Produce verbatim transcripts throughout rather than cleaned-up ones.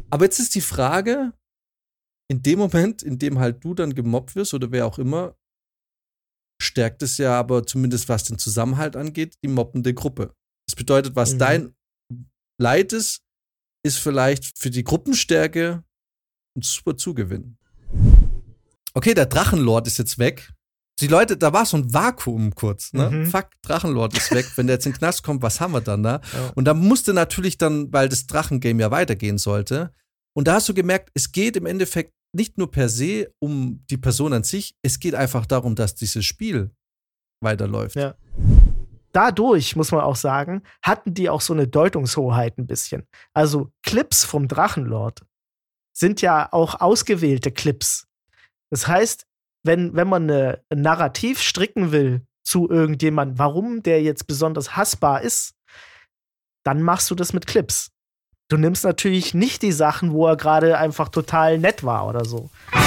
Aber jetzt ist die Frage, in dem Moment, in dem halt du dann gemobbt wirst oder wer auch immer, stärkt es ja aber zumindest, was den Zusammenhalt angeht, die mobbende Gruppe. Das bedeutet, was mhm. dein Leid ist, ist vielleicht für die Gruppenstärke ein super Zugewinn. Okay, der Drachenlord ist jetzt weg. Die Leute, da war so ein Vakuum kurz, ne? Mhm. Fuck, Drachenlord ist weg. Wenn der jetzt in den Knast kommt, was haben wir dann da? Ja. Und da musste natürlich dann, weil das Drachengame ja weitergehen sollte. Und da hast du gemerkt, es geht im Endeffekt nicht nur per se um die Person an sich, es geht einfach darum, dass dieses Spiel weiterläuft. Ja. Dadurch, muss man auch sagen, hatten die auch so eine Deutungshoheit ein bisschen. Also Clips vom Drachenlord sind ja auch ausgewählte Clips. Das heißt, wenn, wenn man eine, ein Narrativ stricken will zu irgendjemandem, warum der jetzt besonders hassbar ist, dann machst du das mit Clips. Du nimmst natürlich nicht die Sachen, wo er gerade einfach total nett war oder so.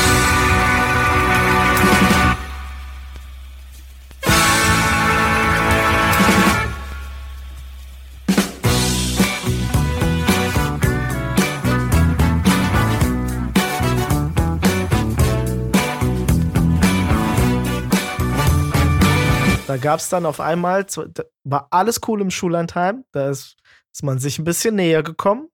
Da gab es dann auf einmal, war alles cool im Schullandheim, da ist, ist man sich ein bisschen näher gekommen.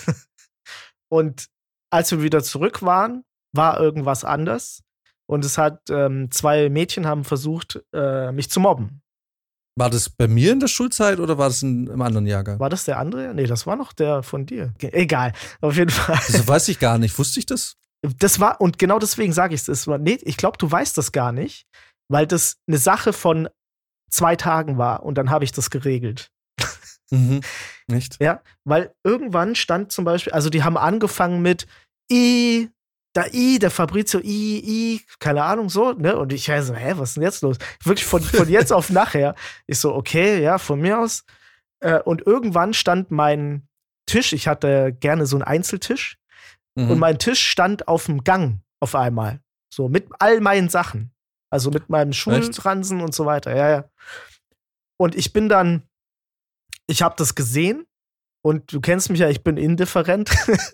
Und als wir wieder zurück waren, war irgendwas anders. Und es hat, ähm, zwei Mädchen haben versucht, äh, mich zu mobben. War das bei mir in der Schulzeit oder war das in, im anderen Jahrgang? War das der andere? Nee, das war noch der von dir. Egal, auf jeden Fall. Das weiß ich gar nicht. Wusste ich das? Das war, und genau deswegen sage ich es. Nee, ich glaube, du weißt das gar nicht, weil das eine Sache von zwei Tagen war und dann habe ich das geregelt. Mhm. Nicht? Ja, weil irgendwann stand zum Beispiel, also die haben angefangen mit I, da I, der Fabrizio I, I, keine Ahnung, so, ne? Und ich so, hä, was ist denn jetzt los? Wirklich von, von jetzt auf nachher. Ich so, okay, ja, von mir aus. Äh, und irgendwann stand mein Tisch, ich hatte gerne so einen Einzeltisch, mhm. und mein Tisch stand auf dem Gang auf einmal. So, mit all meinen Sachen. Also mit meinem Schulransen und so weiter, ja, ja. Und ich bin dann, ich habe das gesehen und du kennst mich ja, ich bin indifferent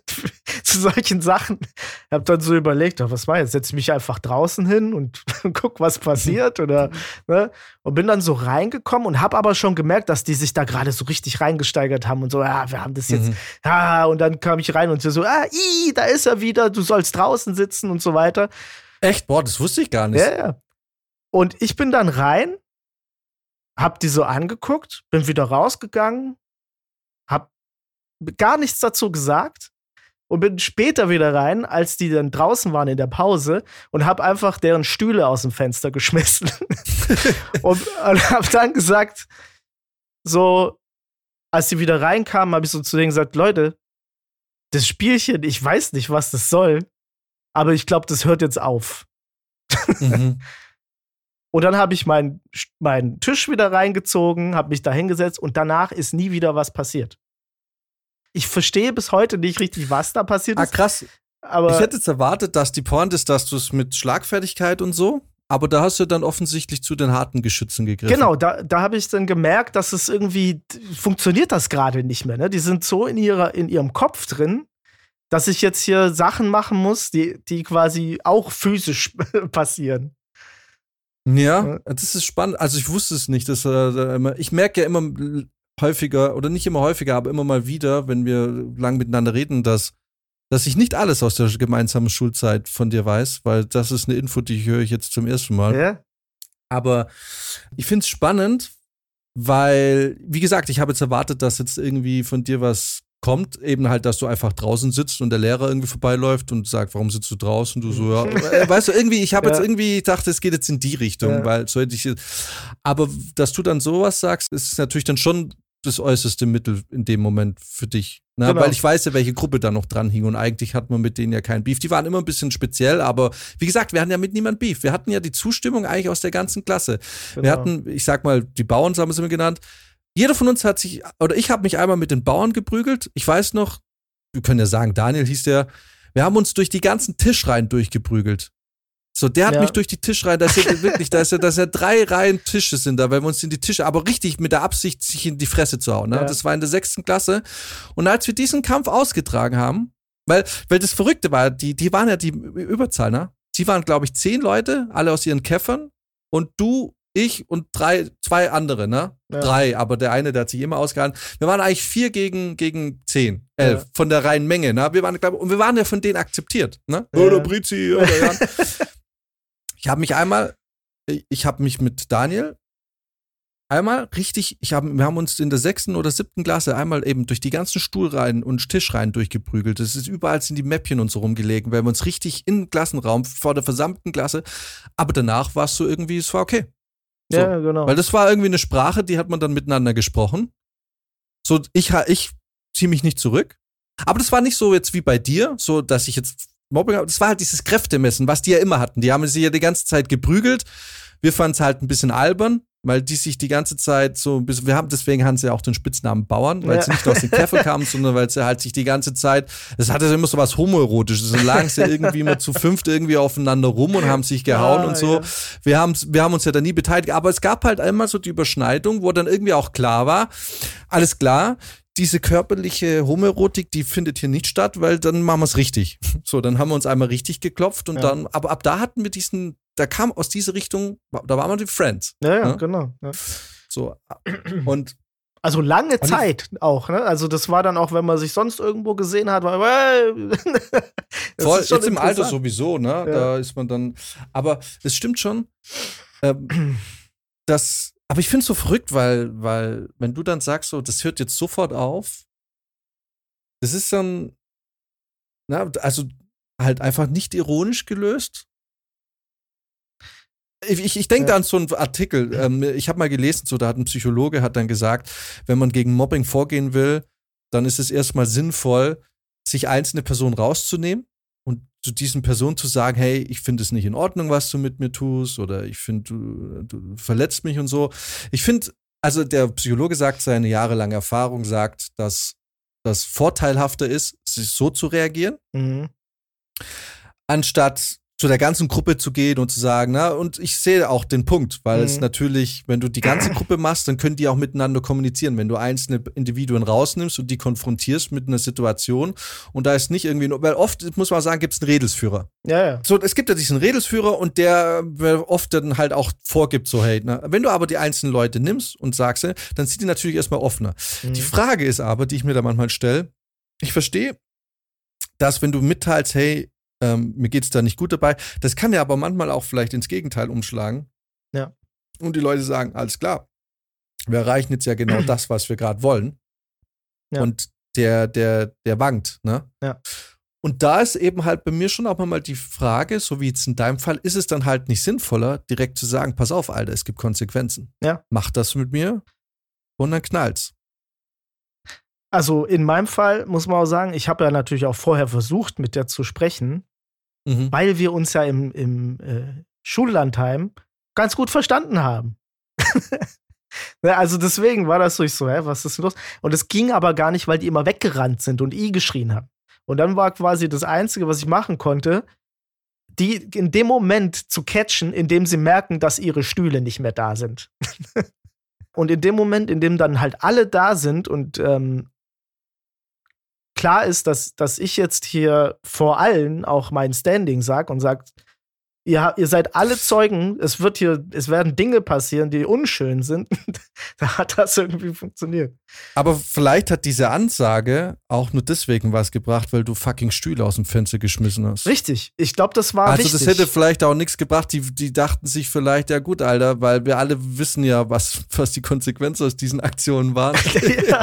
zu solchen Sachen. Ich habe dann so überlegt, oh, was war jetzt? Setze ich mich einfach draußen hin und guck, was passiert oder, ne? Und bin dann so reingekommen und habe aber schon gemerkt, dass die sich da gerade so richtig reingesteigert haben und so, ja, wir haben das jetzt, mhm. ja, und dann kam ich rein und so, ah, i, da ist er wieder, du sollst draußen sitzen und so weiter. Echt? Boah, das wusste ich gar nicht. Ja, ja. Und ich bin dann rein, hab die so angeguckt, bin wieder rausgegangen, hab gar nichts dazu gesagt und bin später wieder rein, als die dann draußen waren in der Pause und hab einfach deren Stühle aus dem Fenster geschmissen. und, und hab dann gesagt, so, als die wieder reinkamen, hab ich so zu denen gesagt, Leute, das Spielchen, ich weiß nicht, was das soll, aber ich glaube, das hört jetzt auf. Mhm. Und dann habe ich meinen mein Tisch wieder reingezogen, habe mich da hingesetzt und danach ist nie wieder was passiert. Ich verstehe bis heute nicht richtig, was da passiert ist. Ah, krass. Aber ich hätte jetzt erwartet, dass die Pointe ist, dass du es mit Schlagfertigkeit und so, aber da hast du dann offensichtlich zu den harten Geschützen gegriffen. Genau, da, da habe ich dann gemerkt, dass es irgendwie, funktioniert das gerade nicht mehr. Ne? Die sind so in, ihrer, in ihrem Kopf drin, dass ich jetzt hier Sachen machen muss, die, die quasi auch physisch passieren. Ja, das ist spannend. Also ich wusste es nicht. Dass, äh, ich merke ja immer häufiger, oder nicht immer häufiger, aber immer mal wieder, wenn wir lang miteinander reden, dass, dass ich nicht alles aus der gemeinsamen Schulzeit von dir weiß, weil das ist eine Info, die höre ich jetzt zum ersten Mal. Ja. Aber ich finde es spannend, weil, wie gesagt, ich habe jetzt erwartet, dass jetzt irgendwie von dir was kommt, eben halt, dass du einfach draußen sitzt und der Lehrer irgendwie vorbeiläuft und sagt, warum sitzt du draußen? Du so, ja, weißt du, irgendwie, ich habe ja. jetzt irgendwie, ich dachte, es geht jetzt in die Richtung, ja. weil so hätte ich, aber dass du dann sowas sagst, ist natürlich dann schon das äußerste Mittel in dem Moment für dich, ne? Genau. Weil ich weiß ja, welche Gruppe da noch dran hing und eigentlich hat man mit denen ja keinen Beef. Die waren immer ein bisschen speziell, aber wie gesagt, wir hatten ja mit niemand Beef. Wir hatten ja die Zustimmung eigentlich aus der ganzen Klasse. Genau. Wir hatten, ich sag mal, die Bauern, haben wir es immer genannt. Jeder von uns hat sich, oder ich habe mich einmal mit den Bauern geprügelt. Ich weiß noch, wir können ja sagen, Daniel hieß der, wir haben uns durch die ganzen Tischreihen durchgeprügelt. So, der hat ja. mich durch die Tischreihen, da ist ja wirklich, da ist ja, da ist ja drei Reihen Tische sind da, weil wir uns in die Tische, aber richtig mit der Absicht, sich in die Fresse zu hauen. Ne? Ja. Das war in der sechsten Klasse. Und als wir diesen Kampf ausgetragen haben, Weil, weil das Verrückte war, die, die waren ja die Überzahl, ne? Sie waren, glaube ich, zehn Leute, alle aus ihren Käffern und du, ich und drei, zwei andere, ne? Ja. Drei, aber der eine, der hat sich immer ausgehalten. Wir waren eigentlich vier gegen, gegen zehn, elf, ja. von der reinen Menge, ne? Wir waren, glaub, und wir waren ja von denen akzeptiert, ne? Ja. Oder Brizi, oder Jan. Ich habe mich einmal, ich habe mich mit Daniel einmal richtig, ich hab, wir haben uns in der sechsten oder siebten Klasse einmal eben durch die ganzen Stuhlreihen und Tischreihen durchgeprügelt. Das ist überall sind die Mäppchen und so rumgelegen, weil wir uns richtig im Klassenraum vor der versammelten Klasse, aber danach war es so irgendwie, es war okay. So, ja, genau. Weil das war irgendwie eine Sprache, die hat man dann miteinander gesprochen. So, ich, ich ziehe mich nicht zurück. Aber das war nicht so jetzt wie bei dir, so dass ich jetzt Mobbing habe. Das war halt dieses Kräftemessen, was die ja immer hatten. Die haben sich ja die ganze Zeit geprügelt. Wir fanden es halt ein bisschen albern, weil die sich die ganze Zeit so ein bisschen, wir haben, deswegen haben sie ja auch den Spitznamen Bauern, weil ja. sie nicht aus den Käfer kamen, sondern weil sie halt sich die ganze Zeit, das hatte immer so was Homoerotisches, so lagen sie irgendwie immer zu fünft irgendwie aufeinander rum und haben sich gehauen ja, und so. Ja. Wir haben, wir haben uns ja da nie beteiligt, aber es gab halt einmal so die Überschneidung, wo dann irgendwie auch klar war, alles klar, diese körperliche Homoerotik, die findet hier nicht statt, weil dann machen wir es richtig. So, dann haben wir uns einmal richtig geklopft und ja. dann, aber ab da hatten wir diesen, da kam aus dieser Richtung, da waren wir die Friends. Ja, ja, ne? genau. Ja. So, und also lange Zeit auch, ne? Also das war dann auch, wenn man sich sonst irgendwo gesehen hat, war voll, jetzt im Alter sowieso, ne? Ja. Da ist man dann, aber es stimmt schon, ähm, dass aber ich finde es so verrückt, weil, weil, wenn du dann sagst, so, das hört jetzt sofort auf, das ist dann, na, also halt einfach nicht ironisch gelöst. Ich, ich, ich denke ja. da an so einen Artikel, ähm, ich habe mal gelesen, so, da hat ein Psychologe hat dann gesagt, wenn man gegen Mobbing vorgehen will, dann ist es erstmal sinnvoll, sich einzelne Personen rauszunehmen und zu diesen Personen zu sagen, hey, ich finde es nicht in Ordnung, was du mit mir tust oder ich finde, du, du verletzt mich und so. Ich finde, also der Psychologe sagt, seine jahrelange Erfahrung sagt, dass das vorteilhafter ist, sich so zu reagieren, mhm. anstatt zu der ganzen Gruppe zu gehen und zu sagen, na, und ich sehe auch den Punkt, weil mhm. es natürlich, wenn du die ganze Gruppe machst, dann können die auch miteinander kommunizieren. Wenn du einzelne Individuen rausnimmst und die konfrontierst mit einer Situation und da ist nicht irgendwie, weil oft, muss man sagen, gibt es einen Redelsführer. Ja, ja. So, es gibt ja diesen Redelsführer und der oft dann halt auch vorgibt, so, hey, na, wenn du aber die einzelnen Leute nimmst und sagst, dann sind die natürlich erstmal offener. Mhm. Die Frage ist aber, die ich mir da manchmal stelle, ich verstehe, dass wenn du mitteilst, hey, Ähm, mir geht's da nicht gut dabei. Das kann ja aber manchmal auch vielleicht ins Gegenteil umschlagen. Ja. Und die Leute sagen, alles klar, wir erreichen jetzt ja genau das, was wir gerade wollen. Ja. Und der, der, der wankt, ne? Ja. Und da ist eben halt bei mir schon auch mal die Frage, so wie jetzt in deinem Fall, ist es dann halt nicht sinnvoller, direkt zu sagen, pass auf, Alter, es gibt Konsequenzen. Ja. Mach das mit mir und dann knallt's. Also in meinem Fall muss man auch sagen, ich habe ja natürlich auch vorher versucht, mit der zu sprechen, mhm. weil wir uns ja im, im äh, Schullandheim ganz gut verstanden haben. Also deswegen war das so, ich so, hä, was ist denn los? Und es ging aber gar nicht, weil die immer weggerannt sind und I geschrien haben. Und dann war quasi das Einzige, was ich machen konnte, die in dem Moment zu catchen, in dem sie merken, dass ihre Stühle nicht mehr da sind. Und in dem Moment, in dem dann halt alle da sind und ähm, klar ist, dass, dass ich jetzt hier vor allen auch mein Standing sag und sag, ihr, ihr seid alle Zeugen, es wird hier, es werden Dinge passieren, die unschön sind, da hat das irgendwie funktioniert. Aber vielleicht hat diese Ansage auch nur deswegen was gebracht, weil du fucking Stühle aus dem Fenster geschmissen hast. Richtig, ich glaube, das war also wichtig. Also das hätte vielleicht auch nichts gebracht, die, die dachten sich vielleicht, ja gut, Alter, weil wir alle wissen ja, was, was die Konsequenzen aus diesen Aktionen waren. Ja.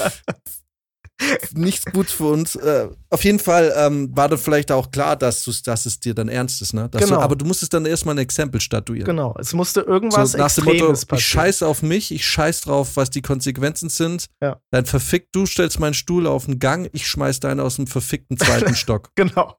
Nichts gut für uns. Äh, auf jeden Fall ähm, war dann vielleicht auch klar, dass, dass es dir dann ernst ist. Ne? Dass genau. du, aber du musstest dann erstmal ein Exempel statuieren. Genau, es musste irgendwas so, nach Extremes dem Motto, passieren. Ich scheiß auf mich, ich scheiß drauf, was die Konsequenzen sind. Ja. Dann verfickt, du stellst meinen Stuhl auf den Gang, ich schmeiß deinen aus dem verfickten zweiten Stock. Genau.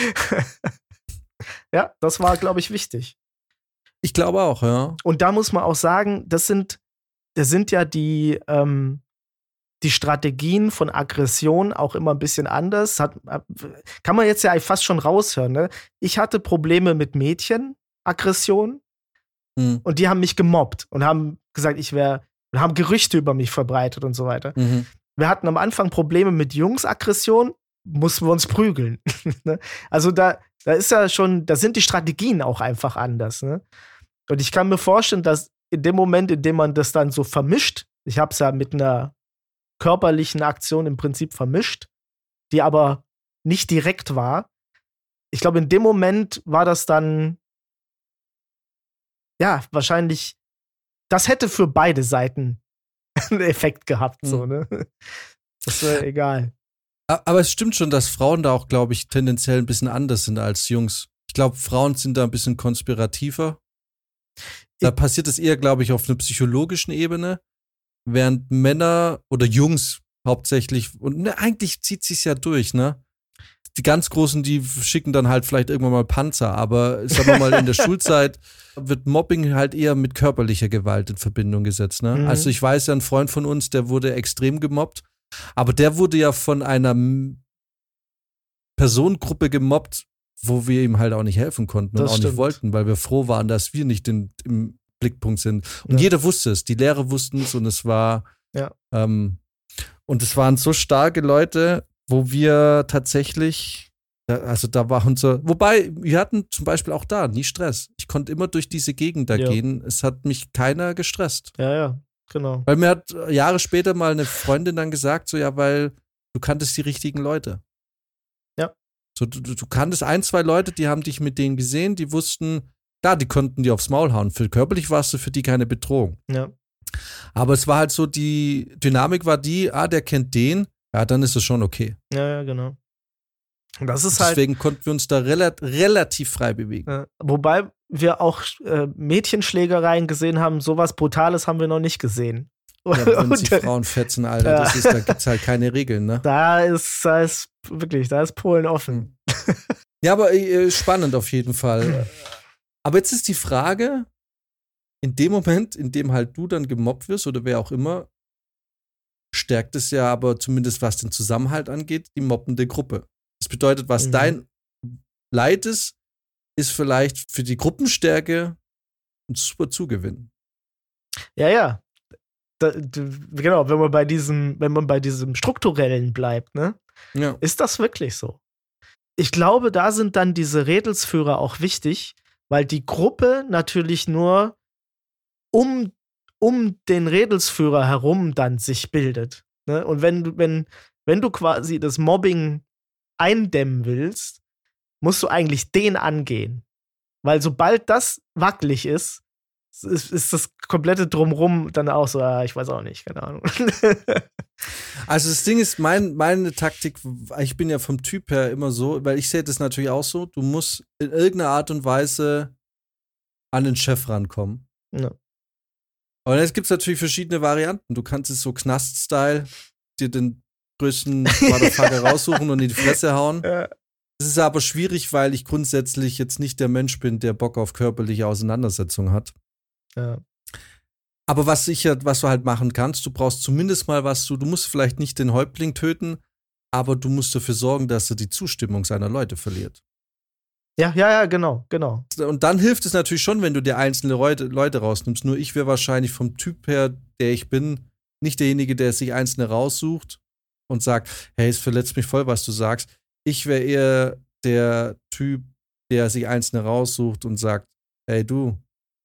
Ja, das war, glaube ich, wichtig. Ich glaube auch, ja. Und da muss man auch sagen, das sind, das sind ja die, ähm, die Strategien von Aggression auch immer ein bisschen anders. Hat, kann man jetzt ja fast schon raushören. Ne? Ich hatte Probleme mit Mädchenaggression mhm. und die haben mich gemobbt und haben gesagt, ich wäre, haben Gerüchte über mich verbreitet und so weiter. Mhm. Wir hatten am Anfang Probleme mit Jungsaggression mussten wir uns prügeln. Ne? Also da, da ist ja schon, da sind die Strategien auch einfach anders. Ne? Und ich kann mir vorstellen, dass in dem Moment, in dem man das dann so vermischt, ich habe es ja mit einer körperlichen Aktion im Prinzip vermischt, die aber nicht direkt war. Ich glaube, in dem Moment war das dann ja wahrscheinlich, das hätte für beide Seiten einen Effekt gehabt. Mhm. So, ne? Das wäre egal. Aber es stimmt schon, dass Frauen da auch, glaube ich, tendenziell ein bisschen anders sind als Jungs. Ich glaube, Frauen sind da ein bisschen konspirativer. Da ich passiert es eher, glaube ich, auf einer psychologischen Ebene, während Männer oder Jungs hauptsächlich, und ne, eigentlich zieht sich's ja durch, ne? Die ganz Großen, die schicken dann halt vielleicht irgendwann mal Panzer, aber sagen wir mal, in der Schulzeit wird Mobbing halt eher mit körperlicher Gewalt in Verbindung gesetzt, ne? Mhm. Also ich weiß ja, ein Freund von uns, der wurde extrem gemobbt, aber der wurde ja von einer Personengruppe gemobbt, wo wir ihm halt auch nicht helfen konnten und das auch stimmt. Nicht wollten, weil wir froh waren, dass wir nicht in, im Blickpunkt sind. Und ja. Jeder wusste es, die Lehrer wussten es und es war ja. ähm, und es waren so starke Leute, wo wir tatsächlich, also da war unser, wobei, wir hatten zum Beispiel auch da nie Stress. Ich konnte immer durch diese Gegend da ja. gehen. Es hat mich keiner gestresst. Ja, ja, genau. Weil mir hat Jahre später mal eine Freundin dann gesagt, so ja, weil du kanntest die richtigen Leute. Ja. So, du, du kanntest ein, zwei Leute, die haben dich mit denen gesehen, die wussten, klar, die konnten dir aufs Maul hauen. Für körperlich warst du für die keine Bedrohung. Ja. Aber es war halt so, die Dynamik war die, ah, der kennt den, ja, dann ist es schon okay. Ja, ja, genau. Und das ist Deswegen halt, konnten wir uns da rela- relativ frei bewegen. Äh, wobei wir auch äh, Mädchenschlägereien gesehen haben, sowas Brutales haben wir noch nicht gesehen. Ja, wenn sie Frauen fetzen, Alter, ja. das ist, da gibt's halt keine Regeln, ne? Da ist, da ist wirklich, da ist Polen offen. Ja, aber äh, spannend auf jeden Fall. Aber jetzt ist die Frage, in dem Moment, in dem halt du dann gemobbt wirst oder wer auch immer, stärkt es ja aber zumindest, was den Zusammenhalt angeht, die mobbende Gruppe. Das bedeutet, was mhm. dein Leid ist, ist vielleicht für die Gruppenstärke ein super Zugewinn. Ja, ja. Da, d- genau, wenn man bei diesem, wenn man bei diesem Strukturellen bleibt, ne? Ja. Ist das wirklich so? Ich glaube, da sind dann diese Redelsführer auch wichtig, weil die Gruppe natürlich nur um, um den Redelsführer herum dann sich bildet. Ne? Und wenn du, wenn, wenn du quasi das Mobbing eindämmen willst, musst du eigentlich den angehen. Weil sobald das wackelig ist, ist, ist das komplette Drumrum dann auch so, ah, ich weiß auch nicht, keine Ahnung. Also das Ding ist, mein, meine Taktik, ich bin ja vom Typ her immer so, weil ich sehe das natürlich auch so, du musst in irgendeiner Art und Weise an den Chef rankommen. Ja. Aber jetzt gibt es natürlich verschiedene Varianten. Du kannst es so Knast-Style dir den größten Motherfucker raussuchen und in die Fresse hauen. Ja. Das ist aber schwierig, weil ich grundsätzlich jetzt nicht der Mensch bin, der Bock auf körperliche Auseinandersetzung hat. Ja. Aber was sicher, was du halt machen kannst, du brauchst zumindest mal was, du, du musst vielleicht nicht den Häuptling töten, aber du musst dafür sorgen, dass er die Zustimmung seiner Leute verliert. Ja, ja, ja, genau, genau. Und dann hilft es natürlich schon, wenn du dir einzelne Leute, Leute rausnimmst. Nur ich wäre wahrscheinlich vom Typ her, der ich bin, nicht derjenige, der sich einzelne raussucht und sagt, hey, es verletzt mich voll, was du sagst. Ich wäre eher der Typ, der sich einzelne raussucht und sagt, hey, du.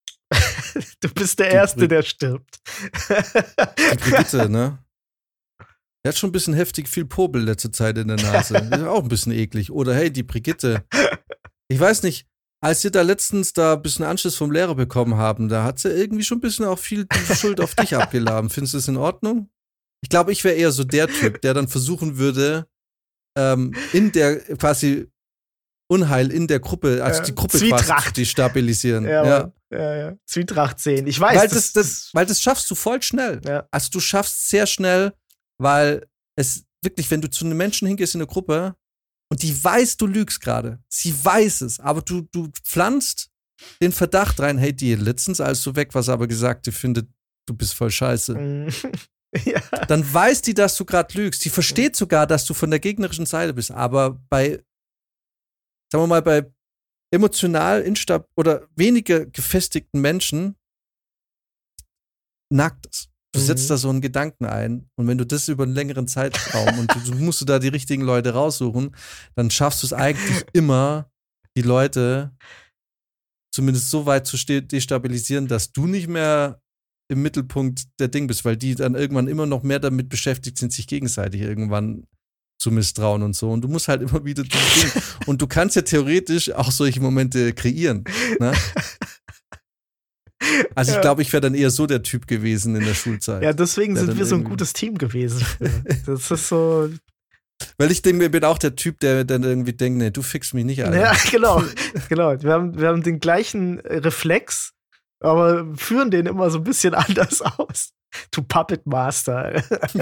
Du bist der Erste, Bri- der stirbt. Die Brigitte, ne? Der hat schon ein bisschen heftig viel Popel letzte Zeit in der Nase. Ist auch ein bisschen eklig. Oder hey, die Brigitte. Ich weiß nicht, als wir da letztens da ein bisschen Anschluss vom Lehrer bekommen haben, da hat sie irgendwie schon ein bisschen auch viel die Schuld auf dich abgeladen. Findest du das in Ordnung? Ich glaube, ich wäre eher so der Typ, der dann versuchen würde, ähm, in der quasi Unheil in der Gruppe, also ja, die Gruppe Zwietracht. quasi zu destabilisieren. Ja, ja. ja, ja. Zwietracht sehen. Ich weiß, weil das, das, das, weil das schaffst du voll schnell. Ja. Also du schaffst sehr schnell, weil es wirklich, wenn du zu einem Menschen hingehst in der Gruppe und die weiß, du lügst gerade, sie weiß es, aber du, du pflanzt den Verdacht rein, hey, die letztens, als du weg warst, aber gesagt, die findet, du bist voll scheiße. Ja. Dann weiß die, dass du gerade lügst. Die versteht sogar, dass du von der gegnerischen Seite bist. Aber bei, sagen wir mal, bei emotional instab oder weniger gefestigten Menschen nagt es. Du Mhm. setzt da so einen Gedanken ein und wenn du das über einen längeren Zeitraum und du, du musst du da die richtigen Leute raussuchen, dann schaffst du es eigentlich immer, die Leute zumindest so weit zu ste- destabilisieren, dass du nicht mehr im Mittelpunkt der Ding bist, weil die dann irgendwann immer noch mehr damit beschäftigt sind, sich gegenseitig irgendwann zu misstrauen und so. Und du musst halt immer wieder dieses Ding. Und du kannst ja theoretisch auch solche Momente kreieren. Ne? Also ich Ja. glaube, ich wäre dann eher so der Typ gewesen in der Schulzeit. Ja, deswegen Der sind dann wir so ein irgendwie- gutes Team gewesen. Das ist so. Weil ich denke, ich bin auch der Typ, der dann irgendwie denkt, nee, du fickst mich nicht, Alter. Ja, genau. genau. Wir haben, wir haben den gleichen Reflex, aber führen den immer so ein bisschen anders aus. Du Puppet Master.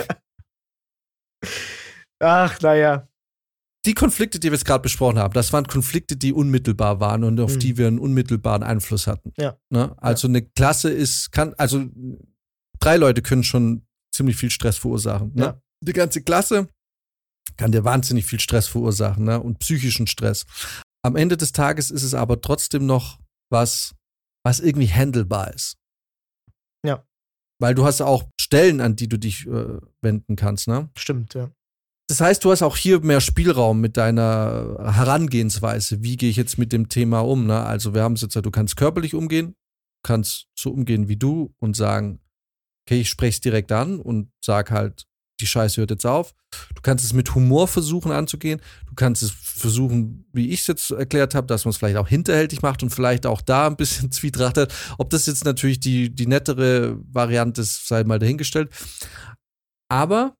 Ach, naja. Die Konflikte, die wir jetzt gerade besprochen haben, das waren Konflikte, die unmittelbar waren und auf Mhm. die wir einen unmittelbaren Einfluss hatten. Ja. Ne? Also eine Klasse ist, kann, also drei Leute können schon ziemlich viel Stress verursachen. Ne? Ja. Die ganze Klasse kann dir wahnsinnig viel Stress verursachen, ne? Und psychischen Stress. Am Ende des Tages ist es aber trotzdem noch was, was irgendwie handelbar ist. Ja. Weil du hast auch Stellen, an die du dich äh, wenden kannst, ne? Stimmt, ja. Das heißt, du hast auch hier mehr Spielraum mit deiner Herangehensweise. Wie gehe ich jetzt mit dem Thema um? Ne? Also wir haben es jetzt, du kannst körperlich umgehen, kannst so umgehen wie du und sagen, okay, ich spreche es direkt an und sag halt, die Scheiße hört jetzt auf. Du kannst es mit Humor versuchen anzugehen. Du kannst es versuchen, wie ich es jetzt erklärt habe, dass man es vielleicht auch hinterhältig macht und vielleicht auch da ein bisschen Zwietracht hat. Ob das jetzt natürlich die, die nettere Variante ist, sei mal dahingestellt. Aber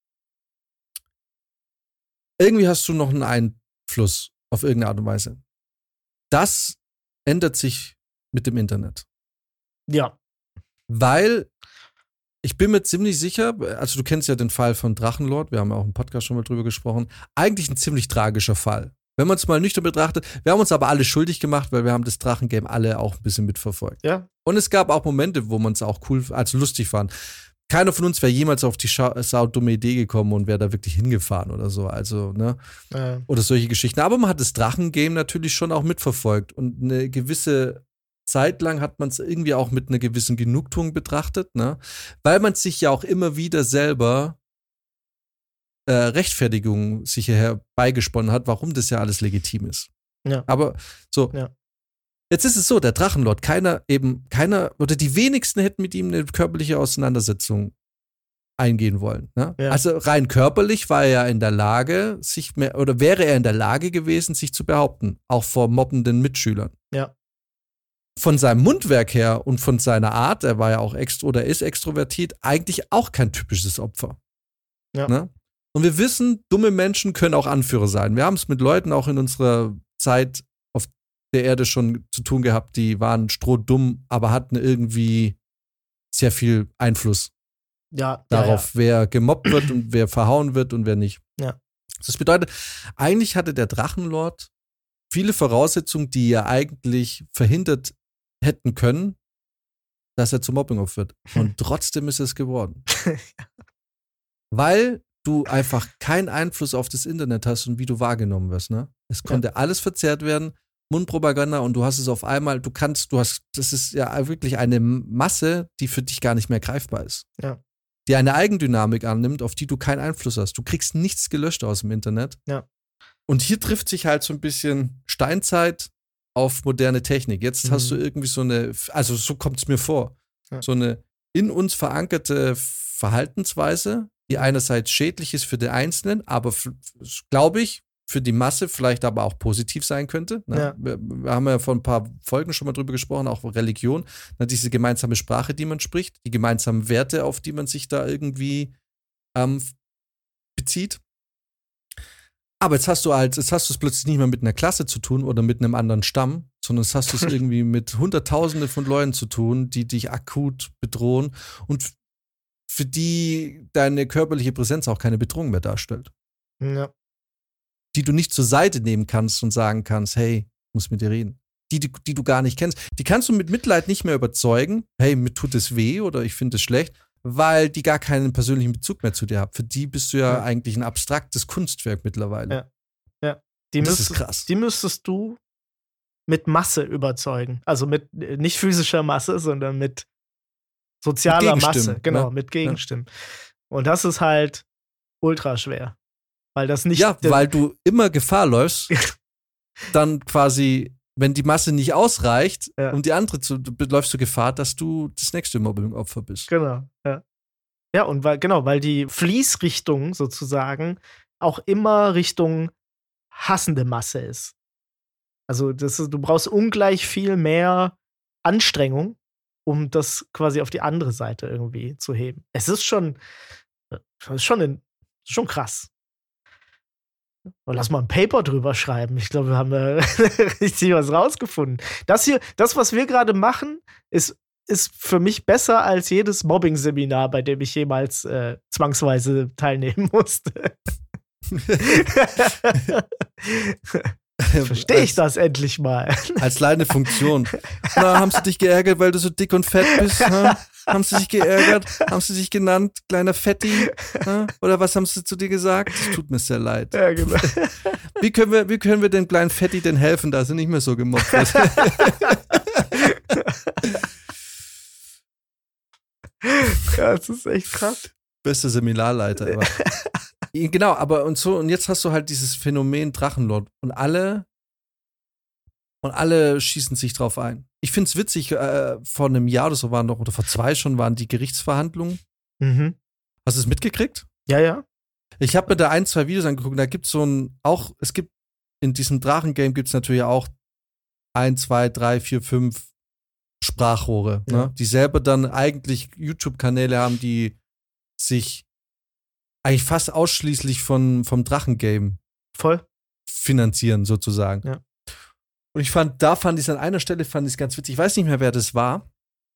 irgendwie hast du noch einen Einfluss auf irgendeine Art und Weise. Das ändert sich mit dem Internet. Ja. Weil ich bin mir ziemlich sicher, also du kennst ja den Fall von Drachenlord, wir haben ja auch im Podcast schon mal drüber gesprochen, eigentlich ein ziemlich tragischer Fall. Wenn man es mal nüchtern betrachtet, wir haben uns aber alle schuldig gemacht, weil wir haben das Drachengame alle auch ein bisschen mitverfolgt. Ja. Und es gab auch Momente, wo man es auch cool, also lustig fand. Keiner von uns wäre jemals auf die Scha- saudumme Idee gekommen und wäre da wirklich hingefahren oder so. Also, ne? Äh, Oder solche Geschichten. Aber man hat das Drachengame natürlich schon auch mitverfolgt. Und eine gewisse Zeit lang hat man es irgendwie auch mit einer gewissen Genugtuung betrachtet, ne? Weil man sich ja auch immer wieder selber äh, Rechtfertigung sich herbeigesponnen hat, warum das ja alles legitim ist. Ja. Aber so, Ja. jetzt ist es so, der Drachenlord, keiner eben, keiner, oder die wenigsten hätten mit ihm eine körperliche Auseinandersetzung eingehen wollen. Ne? Ja. Also rein körperlich war er ja in der Lage, sich mehr, oder wäre er in der Lage gewesen, sich zu behaupten, auch vor mobbenden Mitschülern. Ja. Von seinem Mundwerk her und von seiner Art, er war ja auch extro oder ist extrovertiert, eigentlich auch kein typisches Opfer. Ja. Ne? Und wir wissen, dumme Menschen können auch Anführer sein. Wir haben es mit Leuten auch in unserer Zeit auf der Erde schon zu tun gehabt, die waren strohdumm, aber hatten irgendwie sehr viel Einfluss Ja. darauf, wer gemobbt wird und wer verhauen wird und wer nicht. Ja. Das bedeutet, eigentlich hatte der Drachenlord viele Voraussetzungen, die ja eigentlich verhindert hätten können, dass er zum Mobbing wird. Und trotzdem ist es geworden. Weil du einfach keinen Einfluss auf das Internet hast und wie du wahrgenommen wirst. Ne? Es konnte ja. alles verzerrt werden, Mundpropaganda, und du hast es auf einmal, du kannst, du hast, das ist ja wirklich eine Masse, die für dich gar nicht mehr greifbar ist. Ja. Die eine Eigendynamik annimmt, auf die du keinen Einfluss hast. Du kriegst nichts gelöscht aus dem Internet. Ja. Und hier trifft sich halt so ein bisschen Steinzeit auf moderne Technik. Jetzt mhm. hast du irgendwie so eine, also so kommt es mir vor, ja. so eine in uns verankerte Verhaltensweise, die einerseits schädlich ist für den Einzelnen, aber glaube ich, für die Masse vielleicht aber auch positiv sein könnte. Ne? Ja. Wir, wir haben ja vor ein paar Folgen schon mal drüber gesprochen, auch Religion, ne? Diese gemeinsame Sprache, die man spricht, die gemeinsamen Werte, auf die man sich da irgendwie ähm, bezieht. Aber jetzt hast du halt, jetzt hast du es plötzlich nicht mehr mit einer Klasse zu tun oder mit einem anderen Stamm, sondern jetzt hast du es irgendwie mit Hunderttausenden von Leuten zu tun, die dich akut bedrohen und für die deine körperliche Präsenz auch keine Bedrohung mehr darstellt. Ja. Die du nicht zur Seite nehmen kannst und sagen kannst, hey, ich muss mit dir reden. Die, die, die du gar nicht kennst. Die kannst du mit Mitleid nicht mehr überzeugen, hey, mir tut es weh oder ich finde es schlecht, weil die gar keinen persönlichen Bezug mehr zu dir haben. Für die bist du ja, ja. eigentlich ein abstraktes Kunstwerk mittlerweile. Ja. ja. Die das müsstest, ist krass. Die müsstest du mit Masse überzeugen. Also mit nicht physischer Masse, sondern mit sozialer Masse, genau, ne? mit Gegenstimmen. Ja. Und das ist halt ultra schwer. Weil das nicht. Ja, weil du immer Gefahr läufst, dann quasi, wenn die Masse nicht ausreicht, ja. um die andere zu, du läufst du Gefahr, dass du das nächste Mobbing-Opfer bist. Genau, ja. Ja, und weil, genau, weil die Fließrichtung sozusagen auch immer Richtung hassende Masse ist. Also das ist, du brauchst ungleich viel mehr Anstrengung, um das quasi auf die andere Seite irgendwie zu heben. Es ist schon, das ist schon, in, schon krass. Und lass mal ein Paper drüber schreiben. Ich glaube, wir haben da richtig was rausgefunden. Das hier, das, was wir gerade machen, ist, ist für mich besser als jedes Mobbing-Seminar, bei dem ich jemals äh, zwangsweise teilnehmen musste. Verstehe ich das endlich mal. Als leitende Funktion. Na, haben sie dich geärgert, weil du so dick und fett bist? Ha? Haben sie sich geärgert? Haben sie dich genannt, kleiner Fetti? Ha? Oder was haben sie zu dir gesagt? Das tut mir sehr leid. Ja, genau. Wie können wir, wie können wir dem kleinen Fetti denn helfen, dass er nicht mehr so gemobbt wird? Ja, das ist echt krass. Bester Seminarleiter immer. Genau, aber und so, und jetzt hast du halt dieses Phänomen Drachenlord und alle und alle schießen sich drauf ein. Ich find's witzig, äh, vor einem Jahr oder so waren noch, oder vor zwei schon waren die Gerichtsverhandlungen. Mhm. Hast du es mitgekriegt? Ja, ja. Ich habe mir da ein, zwei Videos angeguckt, da gibt's so ein, auch, es gibt, in diesem Drachengame gibt's natürlich auch ein, zwei, drei, vier, fünf Sprachrohre, ja. ne? Die selber dann eigentlich YouTube-Kanäle haben, die sich eigentlich fast ausschließlich von, vom Drachengame voll finanzieren, sozusagen. Ja. Und ich fand, da fand ich es an einer Stelle, fand ich es ganz witzig. Ich weiß nicht mehr, wer das war,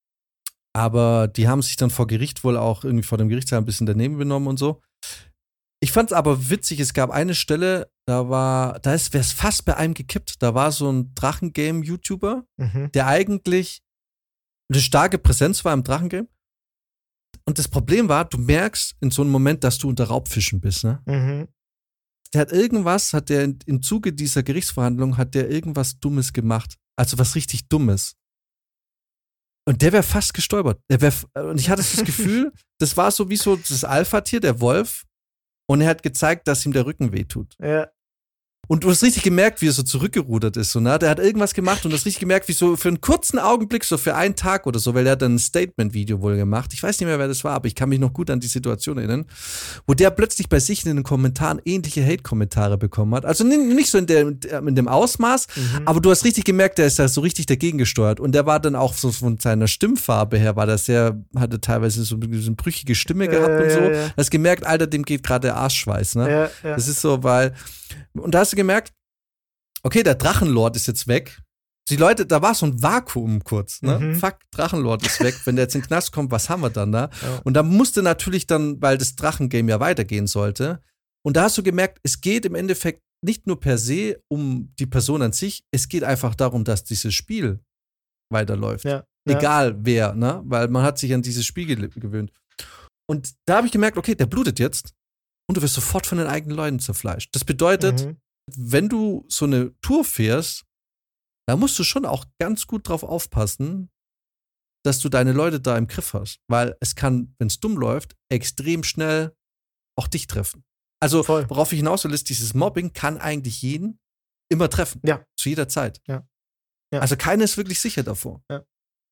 aber die haben sich dann vor Gericht wohl auch irgendwie vor dem Gerichtssaal ein bisschen daneben benommen und so. Ich fand es aber witzig, es gab eine Stelle, da war, da ist, wäre es fast bei einem gekippt. Da war so ein Drachengame-YouTuber, mhm. der eigentlich eine starke Präsenz war im Drachengame. Und das Problem war, du merkst in so einem Moment, dass du unter Raubfischen bist, ne? Mhm. Der hat irgendwas, hat der im Zuge dieser Gerichtsverhandlung, hat der irgendwas Dummes gemacht. Also was richtig Dummes. Und der wäre fast gestolpert. Der wär, und ich hatte das Gefühl, das war so wie so das Alpha-Tier, der Wolf. Und er hat gezeigt, dass ihm der Rücken wehtut. Ja. Und du hast richtig gemerkt, wie er so zurückgerudert ist. So, ne? Der hat irgendwas gemacht und du hast richtig gemerkt, wie so für einen kurzen Augenblick, so für einen Tag oder so, weil der hat dann ein Statement-Video wohl gemacht. Ich weiß nicht mehr, wer das war, aber ich kann mich noch gut an die Situation erinnern, wo der plötzlich bei sich in den Kommentaren ähnliche Hate-Kommentare bekommen hat. Also nicht so in, der, in dem Ausmaß, mhm. aber du hast richtig gemerkt, der ist da so richtig dagegen gesteuert. Und der war dann auch so von seiner Stimmfarbe her, war das sehr, hatte teilweise so eine brüchige Stimme gehabt äh, und so. Ja, ja. Du hast gemerkt, Alter, dem geht gerade der Arschschweiß. Ne? Ja, ja. Das ist so, weil und da hast du gemerkt, okay, der Drachenlord ist jetzt weg. Die Leute, da war so ein Vakuum kurz, ne? Mhm. Fuck, Drachenlord ist weg. Wenn der jetzt in den Knast kommt, was haben wir dann da? Ja. Und da musste natürlich dann, weil das Drachengame ja weitergehen sollte. Und da hast du gemerkt, es geht im Endeffekt nicht nur per se um die Person an sich, es geht einfach darum, dass dieses Spiel weiterläuft. Ja. Egal ja. wer, ne? Weil man hat sich an dieses Spiel ge- gewöhnt. Und da habe ich gemerkt, okay, der blutet jetzt. Und du wirst sofort von den eigenen Leuten zerfleischt. Das bedeutet, mhm. wenn du so eine Tour fährst, da musst du schon auch ganz gut drauf aufpassen, dass du deine Leute da im Griff hast. Weil es kann, wenn es dumm läuft, extrem schnell auch dich treffen. Also, Voll. worauf ich hinaus will, ist, dieses Mobbing kann eigentlich jeden immer treffen. Ja. Zu jeder Zeit. Ja. Ja. Also, keiner ist wirklich sicher davor. Ja.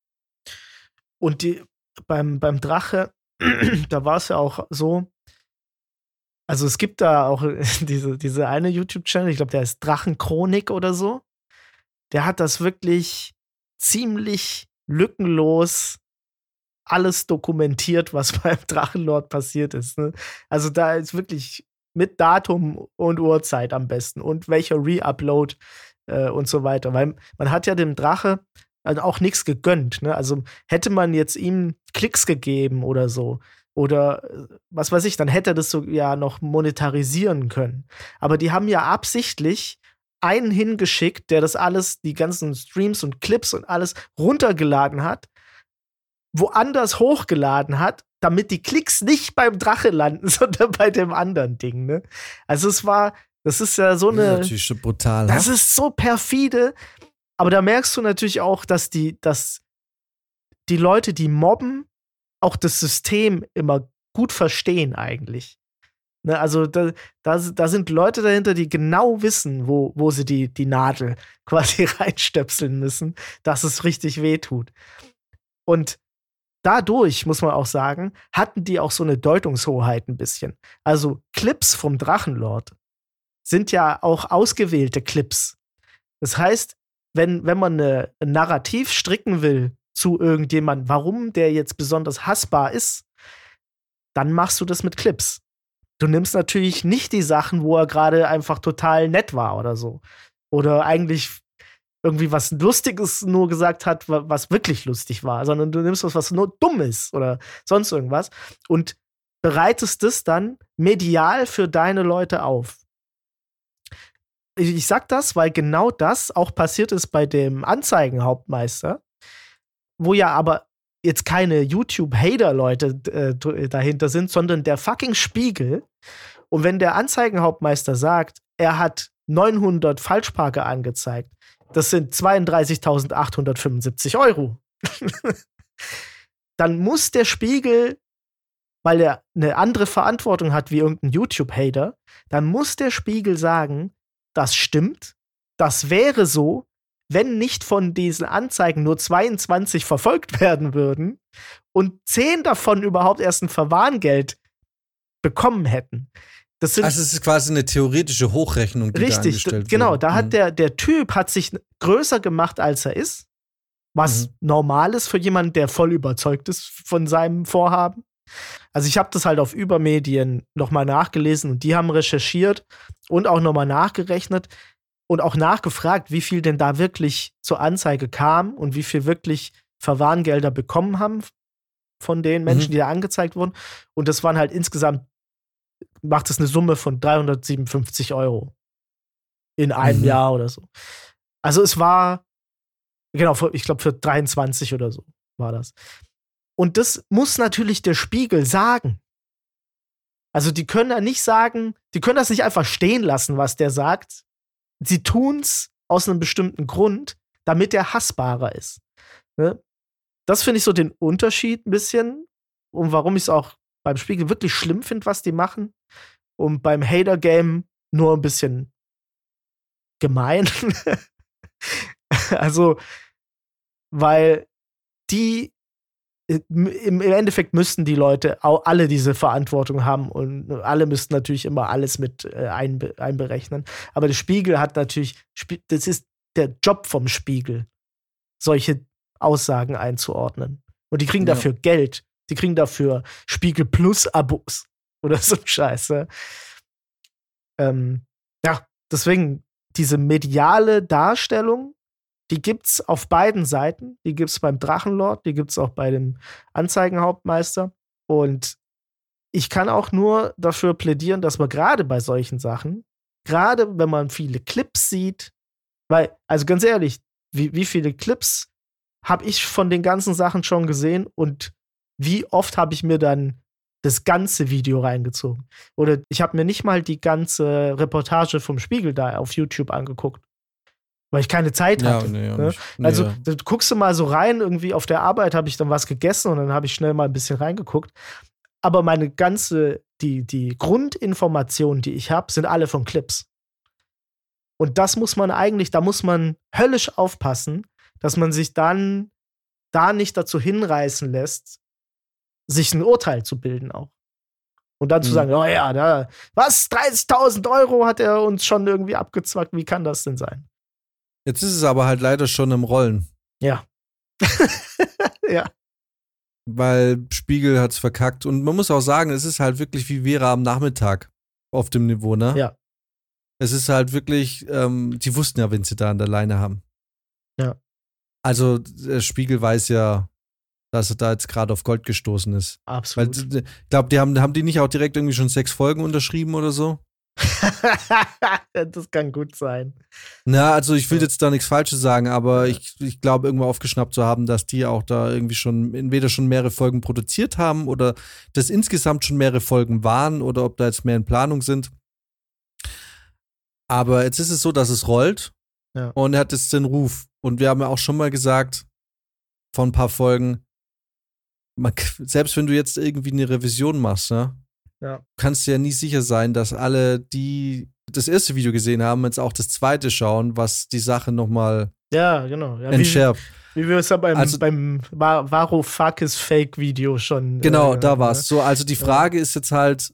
Und die, beim, beim Drache, da war es ja auch so, also es gibt da auch diese, diese eine YouTube-Channel, ich glaube, der ist Drachenchronik oder so. Der hat das wirklich ziemlich lückenlos alles dokumentiert, was beim Drachenlord passiert ist. Ne? Also da ist wirklich mit Datum und Uhrzeit am besten und welcher Re-Upload äh, und so weiter. Weil man hat ja dem Drache also auch nichts gegönnt. Ne? Also hätte man jetzt ihm Klicks gegeben oder so, oder was weiß ich, dann hätte er das so ja noch monetarisieren können. Aber die haben ja absichtlich einen hingeschickt, der das alles, die ganzen Streams und Clips und alles runtergeladen hat, woanders hochgeladen hat, damit die Klicks nicht beim Drache landen, sondern bei dem anderen Ding. Ne? Also es war, das ist ja so eine. Das ist natürlich schon brutal. Das ha? ist so perfide. Aber da merkst du natürlich auch, dass die, dass die Leute, die mobben, auch das System immer gut verstehen eigentlich. Ne, also da, da, da sind Leute dahinter, die genau wissen, wo, wo sie die, die Nadel quasi reinstöpseln müssen, dass es richtig wehtut. Und dadurch, muss man auch sagen, hatten die auch so eine Deutungshoheit ein bisschen. Also Clips vom Drachenlord sind ja auch ausgewählte Clips. Das heißt, wenn, wenn man eine, ein Narrativ stricken will zu irgendjemandem, warum der jetzt besonders hassbar ist, dann machst du das mit Clips. Du nimmst natürlich nicht die Sachen, wo er gerade einfach total nett war oder so. Oder eigentlich irgendwie was Lustiges nur gesagt hat, was wirklich lustig war, sondern du nimmst was, was nur dumm ist oder sonst irgendwas und bereitest es dann medial für deine Leute auf. Ich sag das, weil genau das auch passiert ist bei dem Anzeigenhauptmeister, wo ja aber jetzt keine YouTube-Hater-Leute äh, dahinter sind, sondern der fucking Spiegel. Und wenn der Anzeigenhauptmeister sagt, er hat neunhundert Falschparker angezeigt, das sind zweiunddreißigtausendachthundertfünfundsiebzig Euro. Dann muss der Spiegel, weil er eine andere Verantwortung hat wie irgendein YouTube-Hater, dann muss der Spiegel sagen, das stimmt, das wäre so, wenn nicht von diesen Anzeigen nur zweiundzwanzig verfolgt werden würden und zehn davon überhaupt erst ein Verwarngeld bekommen hätten. Das sind also es ist quasi eine theoretische Hochrechnung, die richtig, da angestellt d- genau, wird. da hat Mhm. der, der Typ hat sich größer gemacht, als er ist, was Mhm. normal ist für jemanden, der voll überzeugt ist von seinem Vorhaben. Also ich habe das halt auf Übermedien nochmal nachgelesen und die haben recherchiert und auch nochmal nachgerechnet und auch nachgefragt, wie viel denn da wirklich zur Anzeige kam und wie viel wirklich Verwarngelder bekommen haben von den Menschen, Mhm. die da angezeigt wurden. Und das waren halt insgesamt, macht es eine Summe von dreihundertsiebenundfünfzig Euro in einem Mhm. Jahr oder so. Also es war, genau, für, ich glaube für dreiundzwanzig oder so war das. Und das muss natürlich der Spiegel sagen. Also die können ja nicht sagen, die können das nicht einfach stehen lassen, was der sagt. Sie tun's aus einem bestimmten Grund, damit er hassbarer ist. Ne? Das finde ich so den Unterschied ein bisschen und warum ich es auch beim Spiegel wirklich schlimm finde, was die machen. Und beim Hater-Game nur ein bisschen gemein. Also, weil die im Endeffekt müssten die Leute auch alle diese Verantwortung haben und alle müssten natürlich immer alles mit einbe- einberechnen. Aber der Spiegel hat natürlich, das ist der Job vom Spiegel, solche Aussagen einzuordnen. Und die kriegen Ja. dafür Geld. Die kriegen dafür Spiegel Plus Abos oder so Scheiße. Ähm, ja, deswegen diese mediale Darstellung, die gibt's auf beiden Seiten. Die gibt's beim Drachenlord, die gibt's auch bei dem Anzeigenhauptmeister. Und ich kann auch nur dafür plädieren, dass man gerade bei solchen Sachen, gerade wenn man viele Clips sieht, weil, also ganz ehrlich, wie, wie viele Clips habe ich von den ganzen Sachen schon gesehen und wie oft habe ich mir dann das ganze Video reingezogen? Oder ich habe mir nicht mal die ganze Reportage vom Spiegel da auf YouTube angeguckt, weil ich keine Zeit Ja, hatte. nee, auch ne? nicht. Nee, Also, ja. da guckst du mal so rein, irgendwie auf der Arbeit habe ich dann was gegessen und dann habe ich schnell mal ein bisschen reingeguckt. Aber meine ganze, die, die Grundinformationen, die ich habe, sind alle von Clips. Und das muss man eigentlich, da muss man höllisch aufpassen, dass man sich dann da nicht dazu hinreißen lässt, sich ein Urteil zu bilden auch. Und dann zu Mhm. sagen, oh ja, da, was, dreißigtausend Euro hat er uns schon irgendwie abgezwackt, wie kann das denn sein? Jetzt ist es aber halt leider schon im Rollen, Ja. Ja. weil Spiegel hat's verkackt. Und man muss auch sagen, es ist halt wirklich wie Vera am Nachmittag auf dem Niveau, ne? Ja. Es ist halt wirklich, ähm, die wussten ja, wen sie da an der Leine haben. Ja. Also der Spiegel weiß ja, dass er da jetzt gerade auf Gold gestoßen ist. Weil Absolut. ich glaube, die haben, haben die nicht auch direkt irgendwie schon sechs Folgen unterschrieben oder so? Das kann gut sein. Na, also ich will Ja. jetzt da nichts Falsches sagen, aber Ja. ich, ich glaube, irgendwo aufgeschnappt zu haben, dass die auch da irgendwie schon entweder schon mehrere Folgen produziert haben oder dass insgesamt schon mehrere Folgen waren oder ob da jetzt mehr in Planung sind. Aber jetzt ist es so, dass es rollt Ja. und er hat jetzt den Ruf. Und wir haben ja auch schon mal gesagt, vor ein paar Folgen, man, selbst wenn du jetzt irgendwie eine Revision machst, ne, Ja. kannst du ja nie sicher sein, dass alle, die das erste Video gesehen haben, jetzt auch das zweite schauen, was die Sache nochmal Ja, genau. Ja, wie, entschärft. wie wir es ja beim, Also- beim Va- Varoufakis Fake-Video schon. Genau, äh, da war's. So, also die Frage ist jetzt halt,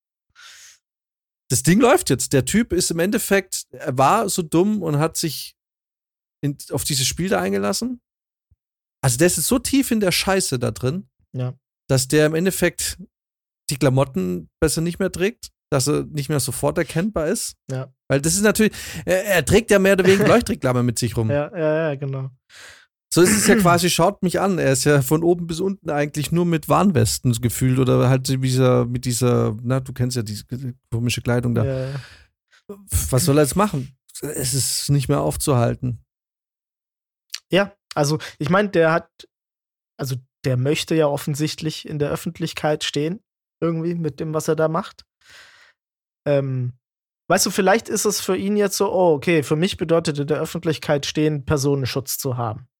das Ding läuft jetzt. Der Typ ist im Endeffekt, er war so dumm und hat sich in, auf dieses Spiel da eingelassen. Also der ist jetzt so tief in der Scheiße da drin, Ja. dass der im Endeffekt die Klamotten besser nicht mehr trägt, dass er nicht mehr sofort erkennbar ist. Ja. Weil das ist natürlich, er, er trägt ja mehr oder weniger Leuchtreklame mit sich rum. Ja, ja, ja, genau. So ist es ja quasi, schaut mich an. Er ist ja von oben bis unten eigentlich nur mit Warnwesten gefühlt oder halt mit dieser, mit dieser, na, du kennst ja diese komische Kleidung da. Ja, ja. Was soll er jetzt machen? Es ist nicht mehr aufzuhalten. Ja, also ich meine, der hat, also der möchte ja offensichtlich in der Öffentlichkeit stehen, irgendwie mit dem, was er da macht. Ähm, weißt du, vielleicht ist es für ihn jetzt so, oh, okay, für mich bedeutet in der Öffentlichkeit stehen, Personenschutz zu haben.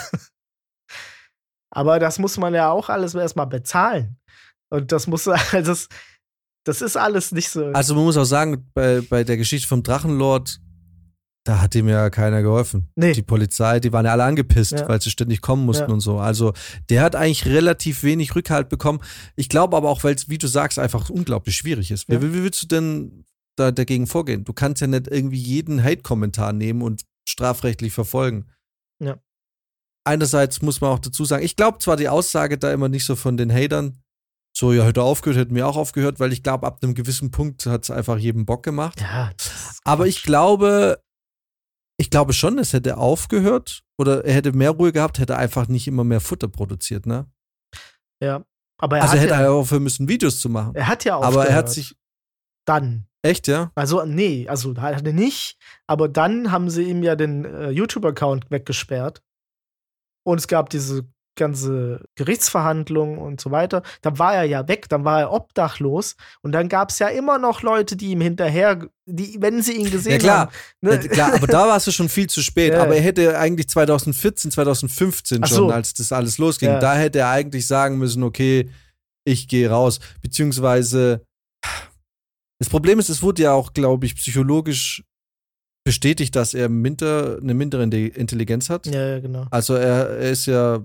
Aber das muss man ja auch alles erstmal bezahlen. Und das muss, also das, das ist alles nicht so. Also man muss auch sagen, bei, bei der Geschichte vom Drachenlord, da hat ihm ja keiner geholfen. Nee. Die Polizei, die waren ja alle angepisst, Ja. weil sie ständig kommen mussten Ja. und so. Also der hat eigentlich relativ wenig Rückhalt bekommen. Ich glaube aber auch, weil es, wie du sagst, einfach unglaublich schwierig ist. Ja. Wie, wie willst du denn da dagegen vorgehen? Du kannst ja nicht irgendwie jeden Hate-Kommentar nehmen und strafrechtlich verfolgen. Ja. Einerseits muss man auch dazu sagen, ich glaube zwar die Aussage da immer nicht so von den Hatern, so, ja, hätte er aufgehört, hätten wir auch aufgehört, weil ich glaube, ab einem gewissen Punkt hat es einfach jedem Bock gemacht. Ja, das ist Aber ich Quatsch. glaube, ich glaube schon, es hätte aufgehört oder er hätte mehr Ruhe gehabt, hätte einfach nicht immer mehr Futter produziert, ne? Ja. Aber er Also hat hätte ja, er aufhören müssen, Videos zu machen. er hat ja Aber aufgehört. er hat sich, Dann. echt, ja? Also, nee, also hat er nicht. Aber dann haben sie ihm ja den äh, YouTube-Account weggesperrt. Und es gab diese ganze Gerichtsverhandlung und so weiter. Dann war er ja weg, dann war er obdachlos. Und dann gab es ja immer noch Leute, die ihm hinterher, die, wenn sie ihn gesehen Ja, klar. haben. Ne? Ja, klar, aber da warst du schon viel zu spät. Ja. Aber er hätte eigentlich zwanzig vierzehn, zwanzig fünfzehn Ach schon, so. als das alles losging, Ja. da hätte er eigentlich sagen müssen, okay, ich gehe raus. Beziehungsweise, das Problem ist, es wurde ja auch, glaube ich, psychologisch bestätigt, dass er minder, eine mindere Intelligenz hat. Ja, ja, genau. Also er, er ist ja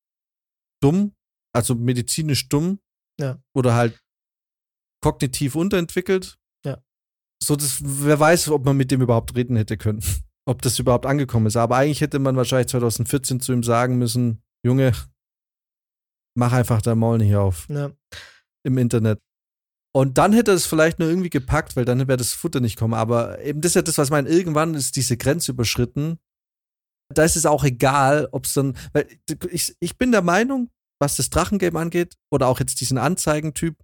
dumm, also medizinisch dumm. Ja. Oder halt kognitiv unterentwickelt. Ja. So, das, wer weiß, ob man mit dem überhaupt reden hätte können. Ob das überhaupt angekommen ist. Aber eigentlich hätte man wahrscheinlich zwanzig vierzehn zu ihm sagen müssen, Junge, mach einfach dein Maul nicht auf Ja. im Internet. Und dann hätte er es vielleicht nur irgendwie gepackt, weil dann wäre das Futter nicht kommen. Aber eben das ist ja das, was ich meine. Irgendwann ist diese Grenze überschritten. Da ist es auch egal, ob es dann, weil ich, ich bin der Meinung, was das Drachengame angeht, oder auch jetzt diesen Anzeigentyp,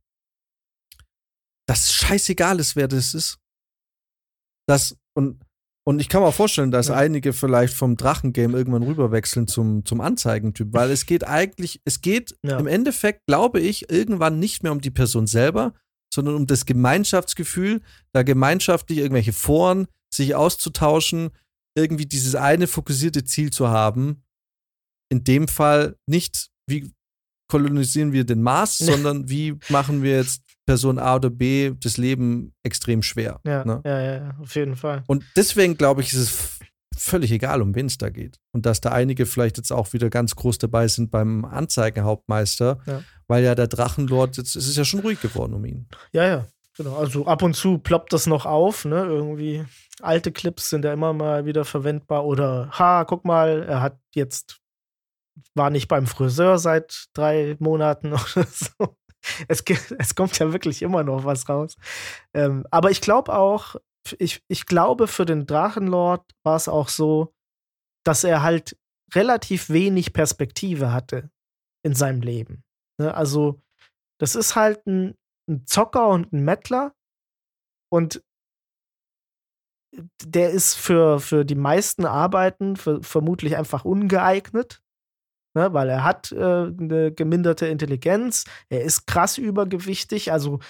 dass es scheißegal ist, wer das ist. Das, und, und ich kann mir auch vorstellen, dass Ja. einige vielleicht vom Drachengame irgendwann rüberwechseln zum, zum Anzeigentyp, weil es geht eigentlich, es geht Ja. im Endeffekt, glaube ich, irgendwann nicht mehr um die Person selber, sondern um das Gemeinschaftsgefühl, da gemeinschaftlich irgendwelche Foren sich auszutauschen, irgendwie dieses eine fokussierte Ziel zu haben. In dem Fall nicht, wie kolonisieren wir den Mars, sondern wie machen wir jetzt Person A oder B das Leben extrem schwer. Ja, Ne? ja, ja, ja, auf jeden Fall. Und deswegen glaube ich, ist es f- völlig egal, um wen es da geht. Und dass da einige vielleicht jetzt auch wieder ganz groß dabei sind beim Anzeigenhauptmeister, Ja. weil ja der Drachenlord, jetzt ist es ja schon ruhig geworden um ihn. Ja, ja, genau. Also ab und zu ploppt das noch auf, ne? Irgendwie alte Clips sind ja immer mal wieder verwendbar. Oder, ha, guck mal, er hat jetzt, war nicht beim Friseur seit drei Monaten oder so. Es, ge- es kommt ja wirklich immer noch was raus. Ähm, aber ich glaube auch, ich, ich glaube, für den Drachenlord war es auch so, dass er halt relativ wenig Perspektive hatte in seinem Leben. Ne? Also, das ist halt ein, ein Zocker und ein Mettler. Und der ist für, für die meisten Arbeiten für, vermutlich einfach ungeeignet. Ne, weil er hat äh, eine geminderte Intelligenz, er ist krass übergewichtig, also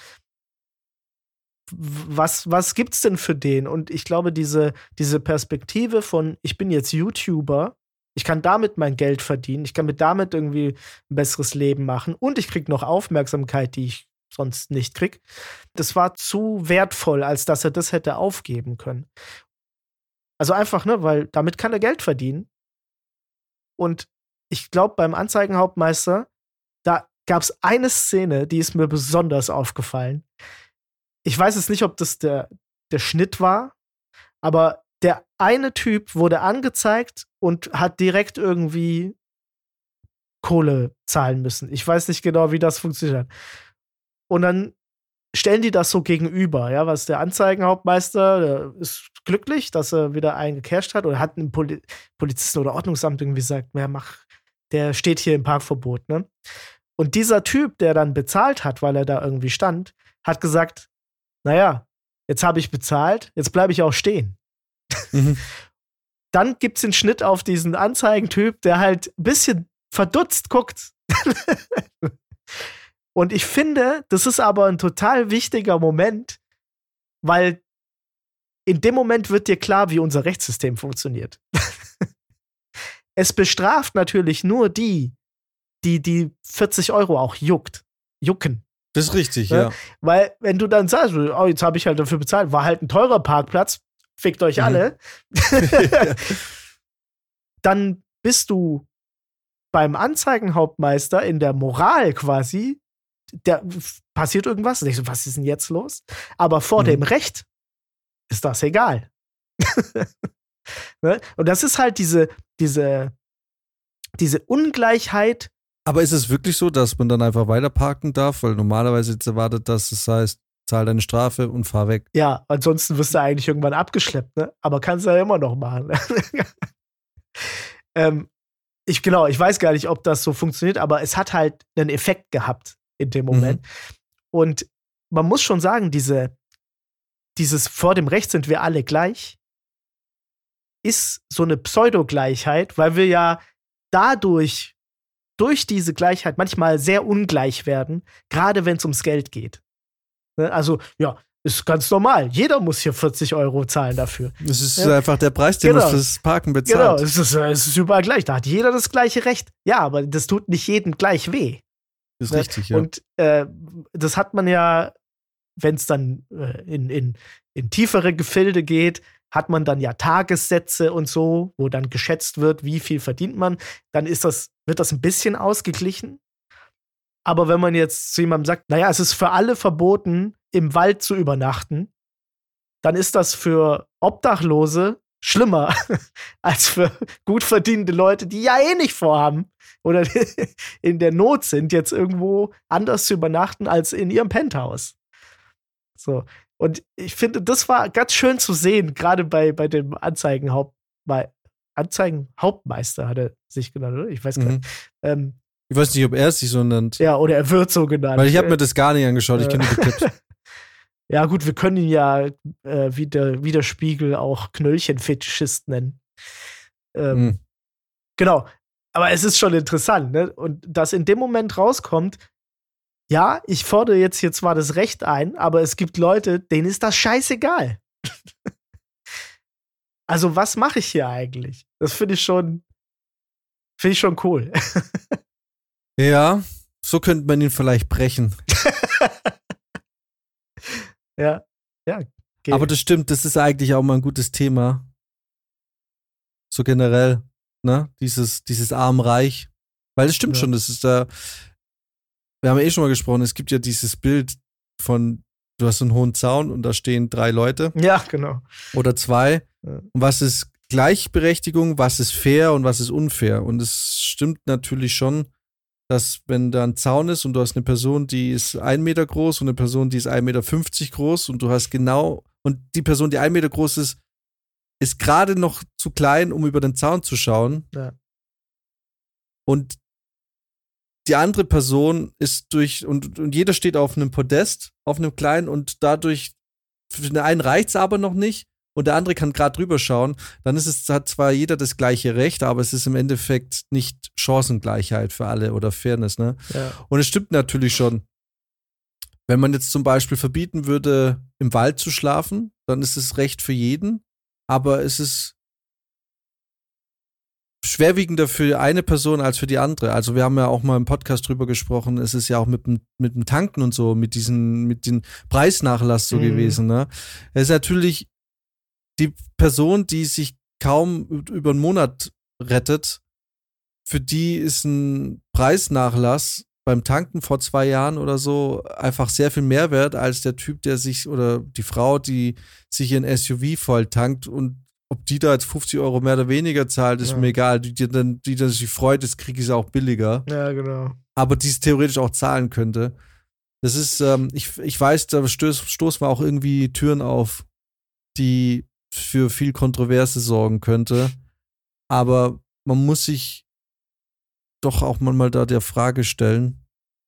w- was, was gibt's denn für den? Und ich glaube, diese, diese Perspektive von, ich bin jetzt YouTuber Ich kann damit mein Geld verdienen. Ich kann mit damit irgendwie ein besseres Leben machen. Und ich krieg noch Aufmerksamkeit, die ich sonst nicht krieg. Das war zu wertvoll, als dass er das hätte aufgeben können. Also einfach, ne, weil damit kann er Geld verdienen. Und ich glaube, beim Anzeigenhauptmeister, da gab es eine Szene, die ist mir besonders aufgefallen. Ich weiß jetzt nicht, ob das der, der Schnitt war, aber der eine Typ wurde angezeigt und hat direkt irgendwie Kohle zahlen müssen. Ich weiß nicht genau, wie das funktioniert hat. Und dann stellen die das so gegenüber, ja, was der Anzeigenhauptmeister, der ist glücklich, dass er wieder einen gecasht hat oder hat einen Poli- Polizisten oder Ordnungsamt irgendwie gesagt, ja, mach, der steht hier im Parkverbot, ne? Und dieser Typ, der dann bezahlt hat, weil er da irgendwie stand, hat gesagt, naja, jetzt habe ich bezahlt, jetzt bleibe ich auch stehen. Mhm. Dann gibt's den Schnitt auf diesen Anzeigentyp, der halt ein bisschen verdutzt guckt. Und ich finde, das ist aber ein total wichtiger Moment, weil in dem Moment wird dir klar, wie unser Rechtssystem funktioniert. Es bestraft natürlich nur die, die die vierzig Euro auch juckt, jucken. Das ist richtig, ne? Ja. Weil, wenn du dann sagst, oh, jetzt habe ich halt dafür bezahlt, war halt ein teurer Parkplatz, fickt euch alle, mhm. Dann bist du beim Anzeigenhauptmeister in der Moral quasi, da passiert irgendwas. Und ich so, was ist denn jetzt los? Aber vor mhm. dem Recht ist das egal. Ne? Und das ist halt diese, diese, diese Ungleichheit. Aber ist es wirklich so, dass man dann einfach weiter parken darf? Weil normalerweise jetzt erwartet, dass es heißt, zahl deine Strafe und fahr weg. Ja, ansonsten wirst du eigentlich irgendwann abgeschleppt, ne? Aber kannst du ja immer noch machen. ähm, ich, genau, ich weiß gar nicht, ob das so funktioniert, aber es hat halt einen Effekt gehabt in dem Moment. Mhm. Und man muss schon sagen, diese, dieses vor dem Recht sind wir alle gleich, ist so eine Pseudogleichheit, weil wir ja dadurch, durch diese Gleichheit manchmal sehr ungleich werden, gerade wenn es ums Geld geht. Also, ja, ist ganz normal. Jeder muss hier vierzig Euro zahlen dafür. Das ist ja. einfach der Preis, den genau. man fürs Parken bezahlt. Genau, es ist, es ist überall gleich. Da hat jeder das gleiche Recht. Ja, aber das tut nicht jedem gleich weh. Das ist ne? richtig, ja. Und äh, das hat man ja, wenn es dann äh, in, in, in tiefere Gefilde geht, hat man dann ja Tagessätze und so, wo dann geschätzt wird, wie viel verdient man. Dann ist das, wird das ein bisschen ausgeglichen. Aber wenn man jetzt zu jemandem sagt, naja, es ist für alle verboten, im Wald zu übernachten, dann ist das für Obdachlose schlimmer als für gut verdienende Leute, die ja eh nicht vorhaben oder in der Not sind, jetzt irgendwo anders zu übernachten als in ihrem Penthouse. So. Und ich finde, das war ganz schön zu sehen, gerade bei, bei dem Anzeigenhaupt, bei Anzeigenhauptmeister hat er sich genannt, oder? Ich weiß gar nicht. Mhm. Ähm, ich weiß nicht, ob er es sich so nennt. Ja, oder er wird so genannt. Weil ich habe mir das gar nicht angeschaut, ich kenne die Clips. Ja, gut, wir können ihn ja äh, wie, der, wie der Spiegel auch Knöllchen-Fetischist nennen. Ähm, mhm. Genau. Aber es ist schon interessant, ne? Und dass in dem Moment rauskommt, ja, ich fordere jetzt hier zwar das Recht ein, aber es gibt Leute, denen ist das scheißegal. Also, was mache ich hier eigentlich? Das finde ich schon, finde ich schon cool. Ja, so könnte man ihn vielleicht brechen. ja, ja. Geht. Aber das stimmt, das ist eigentlich auch mal ein gutes Thema. So generell, ne? Dieses, dieses Arm-Reich. Weil das stimmt ja. schon, das ist da. Wir haben ja eh schon mal gesprochen, es gibt ja dieses Bild von, du hast so einen hohen Zaun und da stehen drei Leute. Ja, genau. Oder zwei. Ja. Und was ist Gleichberechtigung, was ist fair und was ist unfair? Und es stimmt natürlich schon, dass wenn da ein Zaun ist und du hast eine Person, die ist ein Meter groß und eine Person, die ist ein Meter fünfzig groß und du hast genau, und die Person, die ein Meter groß ist, ist gerade noch zu klein, um über den Zaun zu schauen. Ja. Und die andere Person ist durch, und, und jeder steht auf einem Podest, auf einem kleinen, und dadurch, für den einen reicht es aber noch nicht und der andere kann gerade drüber schauen, dann ist es, hat zwar jeder das gleiche Recht, aber es ist im Endeffekt nicht Chancengleichheit für alle oder Fairness, ne? Ja. Und es stimmt natürlich schon. Wenn man jetzt zum Beispiel verbieten würde, im Wald zu schlafen, dann ist es Recht für jeden, aber es ist schwerwiegender für eine Person als für die andere. Also wir haben ja auch mal im Podcast drüber gesprochen, es ist ja auch mit dem, mit dem Tanken und so, mit diesen, mit dem Preisnachlass so mhm. gewesen, ne? Es ist natürlich die Person, die sich kaum über einen Monat rettet, für die ist ein Preisnachlass beim Tanken vor zwei Jahren oder so einfach sehr viel mehr wert als der Typ, der sich, oder die Frau, die sich ihren S U V voll tankt, und ob die da jetzt fünfzig Euro mehr oder weniger zahlt, ist ja. mir egal. Die, die, dann, die, die sich freut, das kriege ich sie auch billiger. Ja, genau. Aber die es theoretisch auch zahlen könnte. Das ist, ähm, ich, ich weiß, da stoß, stoßen wir auch irgendwie Türen auf, die für viel Kontroverse sorgen könnte. Aber man muss sich doch auch manchmal da der Frage stellen,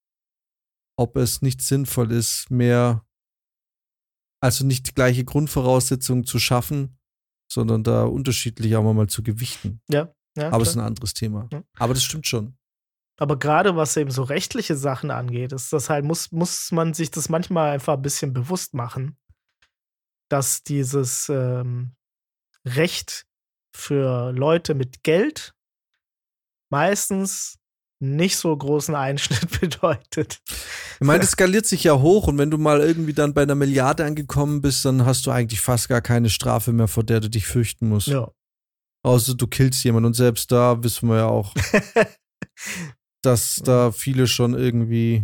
ob es nicht sinnvoll ist, mehr, also nicht die gleiche Grundvoraussetzung zu schaffen, sondern da unterschiedlich auch mal zu gewichten. Ja, ja. Aber es ist ein anderes Thema. Ja. Aber das stimmt schon. Aber gerade was eben so rechtliche Sachen angeht, ist das halt, muss, muss man sich das manchmal einfach ein bisschen bewusst machen, dass dieses ähm, Recht für Leute mit Geld meistens nicht so großen Einschnitt bedeutet. Ich meine, das skaliert sich ja hoch, und wenn du mal irgendwie dann bei einer Milliarde angekommen bist, dann hast du eigentlich fast gar keine Strafe mehr, vor der du dich fürchten musst. Ja. Außer du killst jemanden, und selbst da wissen wir ja auch, dass da viele schon irgendwie.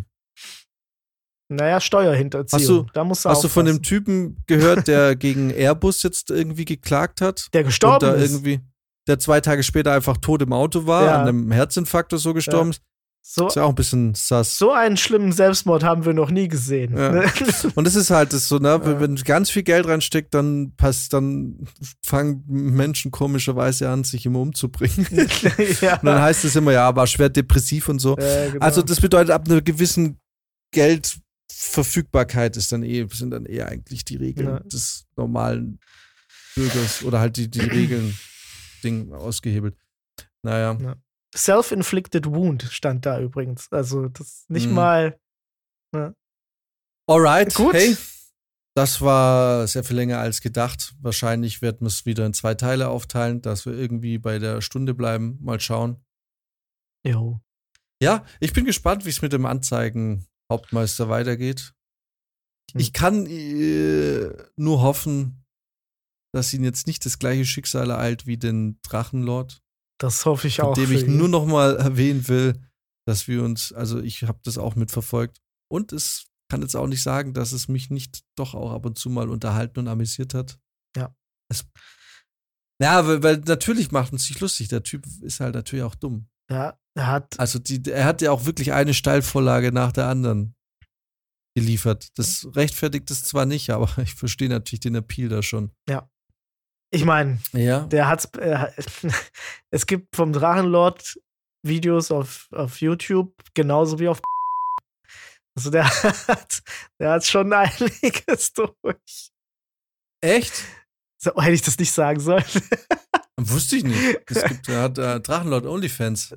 Naja, Steuerhinterziehung. Hast du, da musst du hast du von dem aufpassen. Typen gehört, der gegen Airbus jetzt irgendwie geklagt hat? Der gestorben und da ist. Irgendwie, der zwei Tage später einfach tot im Auto war, Ja. an einem Herzinfarkt oder so gestorben ist. Ja. So, ist ja auch ein bisschen sass. so einen schlimmen Selbstmord haben wir noch nie gesehen. Ja. Ne? Und das ist halt das so, ne? Ja. Wenn ganz viel Geld reinsteckt, dann passt, dann fangen Menschen komischerweise an, sich immer umzubringen. Ja. Und dann heißt es immer, ja, war schwer depressiv und so. Ja, genau. Also das bedeutet, ab einer gewissen Geldverfügbarkeit ist dann eh, sind dann eher eigentlich die Regeln Ja. des normalen Bürgers oder halt die, die Regeln Ding ausgehebelt. Naja. Ja. Self-inflicted wound stand da übrigens. Also das nicht Mhm. mal. Ne? Alright, Gut. hey. Das war sehr viel länger als gedacht. Wahrscheinlich werden wir es wieder in zwei Teile aufteilen, dass wir irgendwie bei der Stunde bleiben. Mal schauen. Jo. Ja, ich bin gespannt, wie es mit dem Anzeigen-Hauptmeister weitergeht. Hm. Ich kann äh, nur hoffen, dass ihn jetzt nicht das gleiche Schicksal ereilt wie den Drachenlord. Das hoffe ich Von auch. dem für ich ihn. nur noch mal erwähnen will, dass wir uns, also ich habe das auch mitverfolgt, und es kann jetzt auch nicht sagen, dass es mich nicht doch auch ab und zu mal unterhalten und amüsiert hat. Ja. Es, ja, weil, weil natürlich macht man sich lustig. Der Typ ist halt natürlich auch dumm. Ja, er hat. Also die, er hat ja auch wirklich eine Steilvorlage nach der anderen geliefert. Das rechtfertigt es zwar nicht, aber ich verstehe natürlich den Appeal da schon. Ja. Ich meine, Ja. der hat's. Äh, es gibt vom Drachenlord Videos auf, auf YouTube, genauso wie auf. Also der hat, der hat schon einiges durch. Echt? So, hätte ich das nicht sagen sollen. Wusste ich nicht. Es gibt, er hat äh, Drachenlord Onlyfans.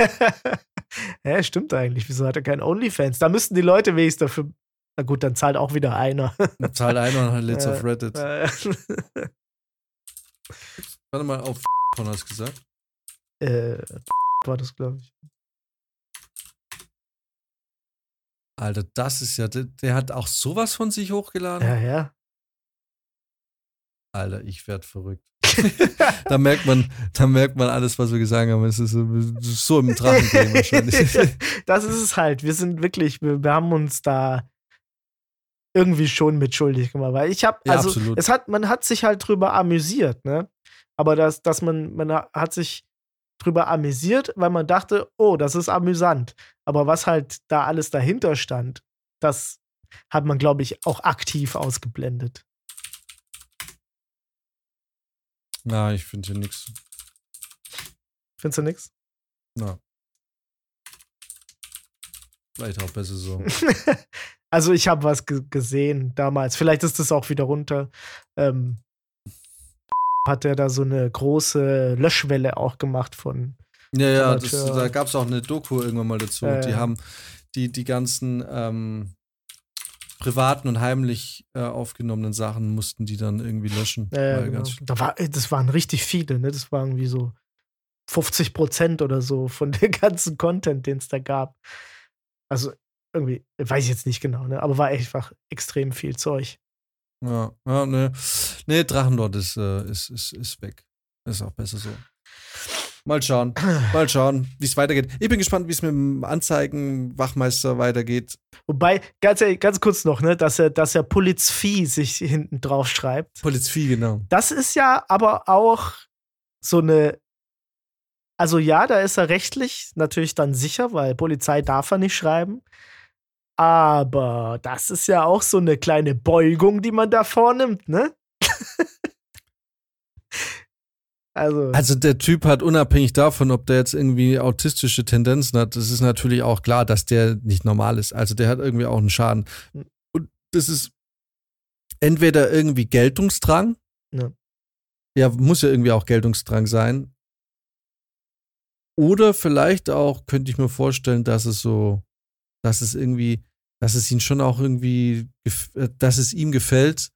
Ja, stimmt eigentlich. Wieso hat er keinen OnlyFans? Da müssten die Leute wenigstens dafür. Na gut, dann zahlt auch wieder einer. Zahlt einer und lädt's Äh, auf Reddit. Äh, Warte mal, auf von hast du gesagt? äh, war das, glaube ich. Alter, das ist ja, der, der hat auch sowas von sich hochgeladen. Ja, ja. Alter, ich werd verrückt. da merkt man, da merkt man alles, was wir gesagt haben. Es ist so, so im Drachengame wahrscheinlich. Das ist es halt. Wir sind wirklich, wir, wir haben uns da irgendwie schon mit schuldig gemacht. Weil ich habe, Ja, also absolut. es hat, man hat sich halt drüber amüsiert, ne? Aber dass, dass man, man hat sich drüber amüsiert, weil man dachte, oh, das ist amüsant. Aber was halt da alles dahinter stand, das hat man, glaube ich, auch aktiv ausgeblendet. Na, ich finde hier nichts. Findest du nix? Na. Vielleicht auch besser so. Also ich habe was ge- gesehen damals. Vielleicht ist das auch wieder runter. Ähm, hat er da so eine große Löschwelle auch gemacht von. Ja, ja, das, Amateur. da gab es auch eine Doku irgendwann mal dazu. Äh. Die haben die, die ganzen ähm, privaten und heimlich äh, aufgenommenen Sachen mussten die dann irgendwie löschen. Äh, Weil genau. ganz, da war, das waren richtig viele, ne? Das waren irgendwie so fünfzig Prozent oder so von dem ganzen Content, den es da gab. Also irgendwie, weiß ich jetzt nicht genau, ne? Aber war einfach extrem viel Zeug. Ja, ja, ne. Nee, Drachenlord ist, äh, ist, ist, ist weg. Ist auch besser so. Mal schauen. Mal schauen, wie es weitergeht. Ich bin gespannt, wie es mit dem Anzeigen-Wachmeister weitergeht. Wobei, ganz, ganz kurz noch, ne, dass er, dass er Polizvieh sich hinten drauf schreibt. Polizvieh, genau. Das ist ja aber auch so eine. Also ja, da ist er rechtlich natürlich dann sicher, weil Polizei darf er nicht schreiben. Aber das ist ja auch so eine kleine Beugung, die man da vornimmt, ne? also. Also der Typ hat unabhängig davon, ob der jetzt irgendwie autistische Tendenzen hat, das ist natürlich auch klar, dass der nicht normal ist. Also der hat irgendwie auch einen Schaden. Und das ist entweder irgendwie Geltungsdrang. Ja, ja muss ja irgendwie auch Geltungsdrang sein. Oder vielleicht auch, könnte ich mir vorstellen, dass es so, dass es irgendwie, dass es ihn schon auch irgendwie, dass es ihm gefällt,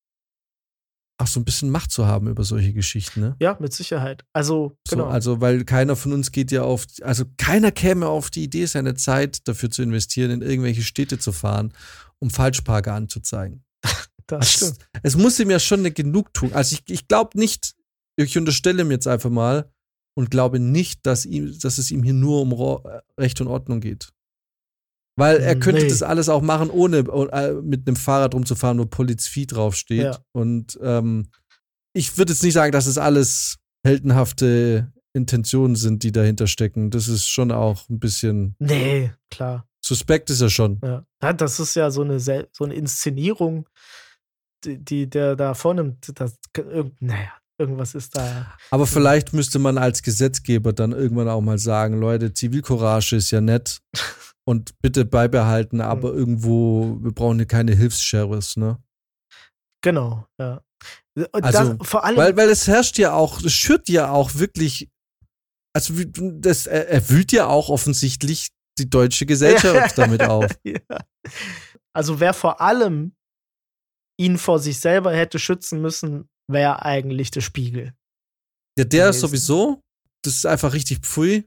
auch so ein bisschen Macht zu haben über solche Geschichten, ne? Ja, mit Sicherheit. Also, genau. So, also, weil keiner von uns geht ja auf, also keiner käme auf die Idee, seine Zeit dafür zu investieren, in irgendwelche Städte zu fahren, um Falschparker anzuzeigen. das Es, stimmt. es muss ihm ja schon eine Genugtuung. Also ich, ich glaube nicht, ich unterstelle ihm jetzt einfach mal und glaube nicht, dass, ihm, dass es ihm hier nur um Ro- Recht und Ordnung geht. Weil er könnte Nee. das alles auch machen, ohne äh, mit einem Fahrrad rumzufahren, wo Polizvieh draufsteht. Ja. Und ähm, ich würde jetzt nicht sagen, dass es alles heldenhafte Intentionen sind, die dahinter stecken. Das ist schon auch ein bisschen Nee, klar. suspekt ist er schon. Ja. Ja, das ist ja so eine, Sel- so eine Inszenierung, die, die der da vornimmt. Das, irg- naja, irgendwas ist da. Aber vielleicht müsste man als Gesetzgeber dann irgendwann auch mal sagen, Leute, Zivilcourage ist ja nett und bitte beibehalten, aber irgendwo, wir brauchen hier keine Hilfs-Sheriffs, ne? Genau, ja. Und Also, das, vor allem. Weil, weil es herrscht ja auch, es schürt ja auch wirklich, also wie- das er, er wühlt ja auch offensichtlich die deutsche Gesellschaft damit auf. Ja. Also wer vor allem ihn vor sich selber hätte schützen müssen, wäre eigentlich der Spiegel. Ja, der ist gewesen. sowieso, das ist einfach richtig pfui,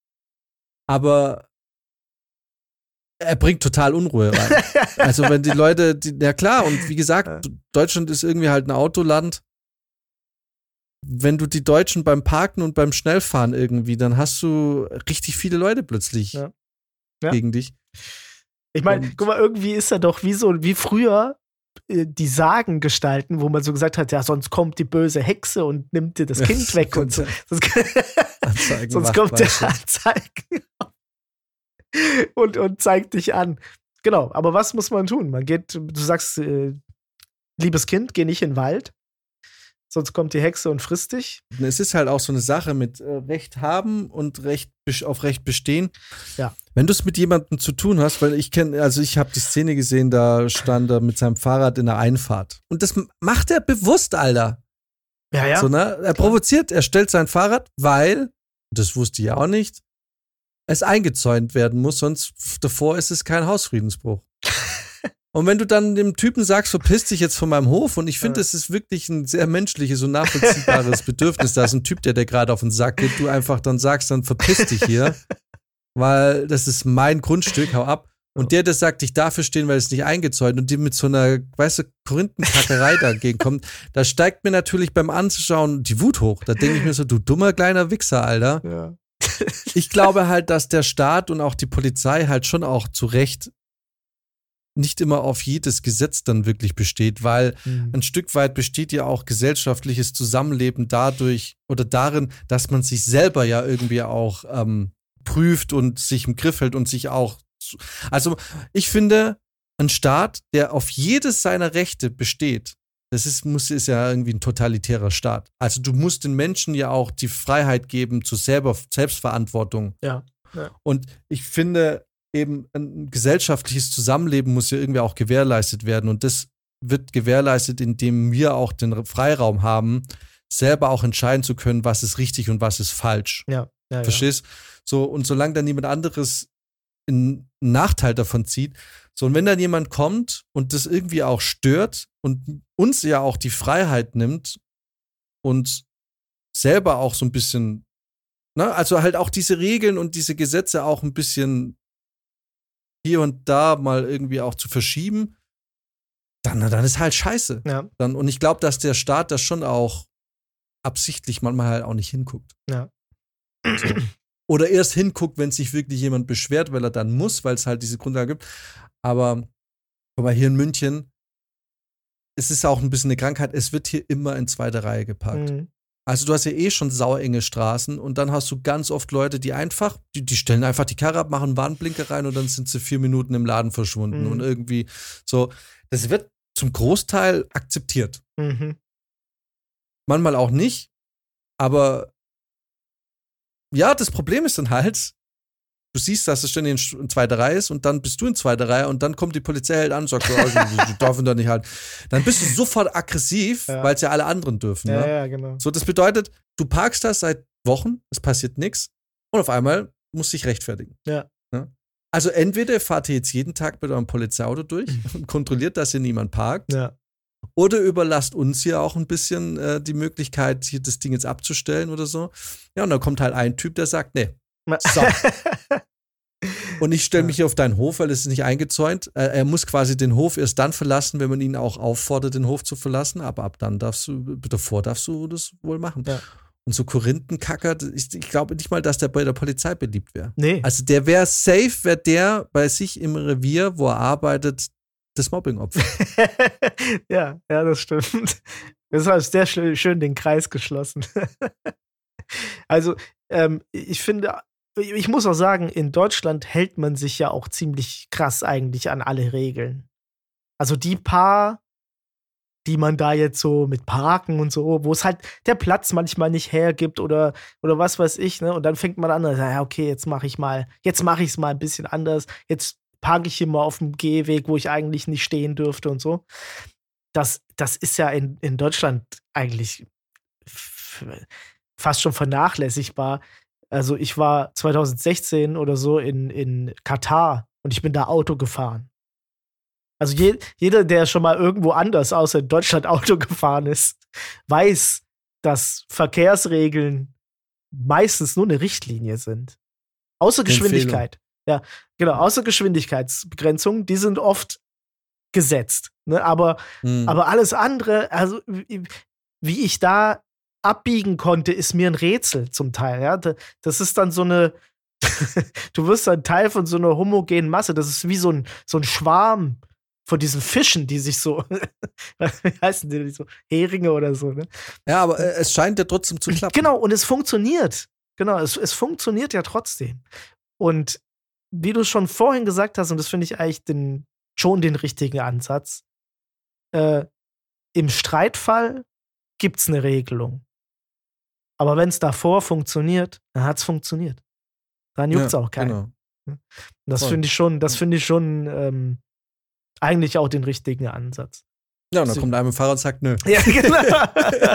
aber er bringt total Unruhe rein. Also wenn die Leute, die, ja klar, und wie gesagt, Deutschland ist irgendwie halt ein Autoland. Wenn du die Deutschen beim Parken und beim Schnellfahren irgendwie, dann hast du richtig viele Leute plötzlich Ja. Ja. gegen dich. Ich meine, Und- guck mal, irgendwie ist er doch wie so, wie früher äh, die Sagen gestalten, wo man so gesagt hat, ja, sonst kommt die böse Hexe und nimmt dir das Ja, Kind weg und so. Sonst, Anzeigen, sonst kommt der Wachmeister. Anzeigen und, und zeigt dich an. Genau, aber was muss man tun? Man geht, du sagst, äh, liebes Kind, geh nicht in den Wald, sonst kommt die Hexe und frisst dich. Es ist halt auch so eine Sache mit äh, Recht haben und Recht bes- auf Recht bestehen. Ja. Wenn du es mit jemandem zu tun hast, weil ich kenne, also ich habe die Szene gesehen, da stand er mit seinem Fahrrad in der Einfahrt. Und das m- macht er bewusst, Alter. Ja, ja. So, ne? Er provoziert, er stellt sein Fahrrad, weil, das wusste ich auch nicht, es eingezäunt werden muss, sonst f- davor ist es kein Hausfriedensbruch. Und wenn du dann dem Typen sagst, verpiss dich jetzt von meinem Hof, und ich finde, Ja. es ist wirklich ein sehr menschliches und nachvollziehbares Bedürfnis, da ist ein Typ, der dir gerade auf den Sack geht, du einfach dann sagst, dann verpiss dich hier, weil das ist mein Grundstück, hau ab. Und der, der sagt, ich dafür stehen, weil es nicht eingezäunt, und die mit so einer, weißt du, Korinthenkackerei dagegen kommt, da steigt mir natürlich beim Anschauen die Wut hoch. Da denke ich mir so, du dummer kleiner Wichser, Alter. Ja. Ich glaube halt, dass der Staat und auch die Polizei halt schon auch zu Recht nicht immer auf jedes Gesetz dann wirklich besteht, weil Mhm. ein Stück weit besteht ja auch gesellschaftliches Zusammenleben dadurch oder darin, dass man sich selber ja irgendwie auch ähm, prüft und sich im Griff hält und sich auch. zu- Also, ich finde, ein Staat, der auf jedes seiner Rechte besteht, das ist, muss, ist ja irgendwie ein totalitärer Staat. Also, du musst den Menschen ja auch die Freiheit geben zu selber, Selbstverantwortung. Ja. Ja. Und ich finde, eben ein gesellschaftliches Zusammenleben muss ja irgendwie auch gewährleistet werden. Und das wird gewährleistet, indem wir auch den Freiraum haben, selber auch entscheiden zu können, was ist richtig und was ist falsch. Ja. Ja, Verstehst? So, und solange dann niemand anderes einen Nachteil davon zieht, so, und wenn dann jemand kommt und das irgendwie auch stört und uns ja auch die Freiheit nimmt und selber auch so ein bisschen ne, also halt auch diese Regeln und diese Gesetze auch ein bisschen hier und da mal irgendwie auch zu verschieben, dann, dann ist halt scheiße. Ja. Dann, und ich glaube, dass der Staat das schon auch absichtlich manchmal halt auch nicht hinguckt. Ja. So. Oder erst hinguckt, wenn sich wirklich jemand beschwert, weil er dann muss, weil es halt diese Grundlage gibt. Aber guck mal, hier in München, es ist auch ein bisschen eine Krankheit, es wird hier immer in zweiter Reihe geparkt. Mhm. Also du hast ja eh schon sauenge Straßen und dann hast du ganz oft Leute, die einfach, die, die stellen einfach die Karre ab, machen einen Warnblinker rein und dann sind sie vier Minuten im Laden verschwunden. Mhm. Und irgendwie so, das wird zum Großteil akzeptiert. Mhm. Manchmal auch nicht, aber ja, das Problem ist dann halt, du siehst, dass es ständig in zweiter Reihe ist und dann bist du in zweiter Reihe und dann kommt die Polizei halt an und sagt, oh, die dürfen da nicht halten. Dann bist du sofort aggressiv, Ja. weil es ja alle anderen dürfen. Ja, ne? ja, genau. So, das bedeutet, du parkst da seit Wochen, es passiert nichts und auf einmal musst du dich rechtfertigen. Ja. Ne? Also entweder fahrt ihr jetzt jeden Tag mit eurem Polizeiauto durch und kontrolliert, dass hier niemand parkt, Ja. oder überlasst uns hier auch ein bisschen äh, die Möglichkeit, hier das Ding jetzt abzustellen oder so. Ja, und dann kommt halt ein Typ, der sagt, nee, so. Und ich stelle mich hier auf deinen Hof, weil es ist nicht eingezäunt. Äh, er muss quasi den Hof erst dann verlassen, wenn man ihn auch auffordert, den Hof zu verlassen. Aber ab dann darfst du, davor darfst du das wohl machen. Ja. Und so Korinthenkacker, ich, ich glaube nicht mal, dass der bei der Polizei beliebt wäre. Nee. Also der wäre safe, wäre der bei sich im Revier, wo er arbeitet, das Mobbing-Opfer. ja, ja, das stimmt. Das hat sehr schön, schön den Kreis geschlossen. Also, ähm, ich finde, ich muss auch sagen, in Deutschland hält man sich ja auch ziemlich krass eigentlich an alle Regeln. Also die paar, die man da jetzt so mit Parken und so, wo es halt der Platz manchmal nicht hergibt oder, oder was weiß ich, ne? Und dann fängt man an, ja, okay, jetzt mache ich mal, jetzt mache ich es mal ein bisschen anders. Jetzt parke ich hier mal auf dem Gehweg, wo ich eigentlich nicht stehen dürfte und so. Das, das ist ja in, in Deutschland eigentlich f- fast schon vernachlässigbar. Also ich war zwanzig sechzehn oder so in, in Katar und ich bin da Auto gefahren. Also je, jeder, der schon mal irgendwo anders außer in Deutschland Auto gefahren ist, weiß, dass Verkehrsregeln meistens nur eine Richtlinie sind. Außer Geschwindigkeit. Ja, genau, außer Geschwindigkeitsbegrenzungen, die sind oft gesetzt. Ne? Aber, Hm. aber alles andere, also wie, wie ich da abbiegen konnte, ist mir ein Rätsel zum Teil. Ja? Das ist dann so eine, du wirst dann Teil von so einer homogenen Masse. Das ist wie so ein, so ein Schwarm von diesen Fischen, die sich so, wie heißen die, so Heringe oder so. Ne? Ja, aber äh, es scheint ja trotzdem zu klappen. Genau, und es funktioniert. Genau, es, es funktioniert ja trotzdem. Und wie du schon vorhin gesagt hast, und das finde ich eigentlich den, schon den richtigen Ansatz, äh, im Streitfall gibt es eine Regelung. Aber wenn es davor funktioniert, dann hat es funktioniert. Dann juckt es Ja, auch keinen. genau. Das Voll. finde ich schon, das finde ich schon ähm, eigentlich auch den richtigen Ansatz. Ja, und dann So- kommt einer mit dem Fahrrad und sagt, nö. Ja, genau.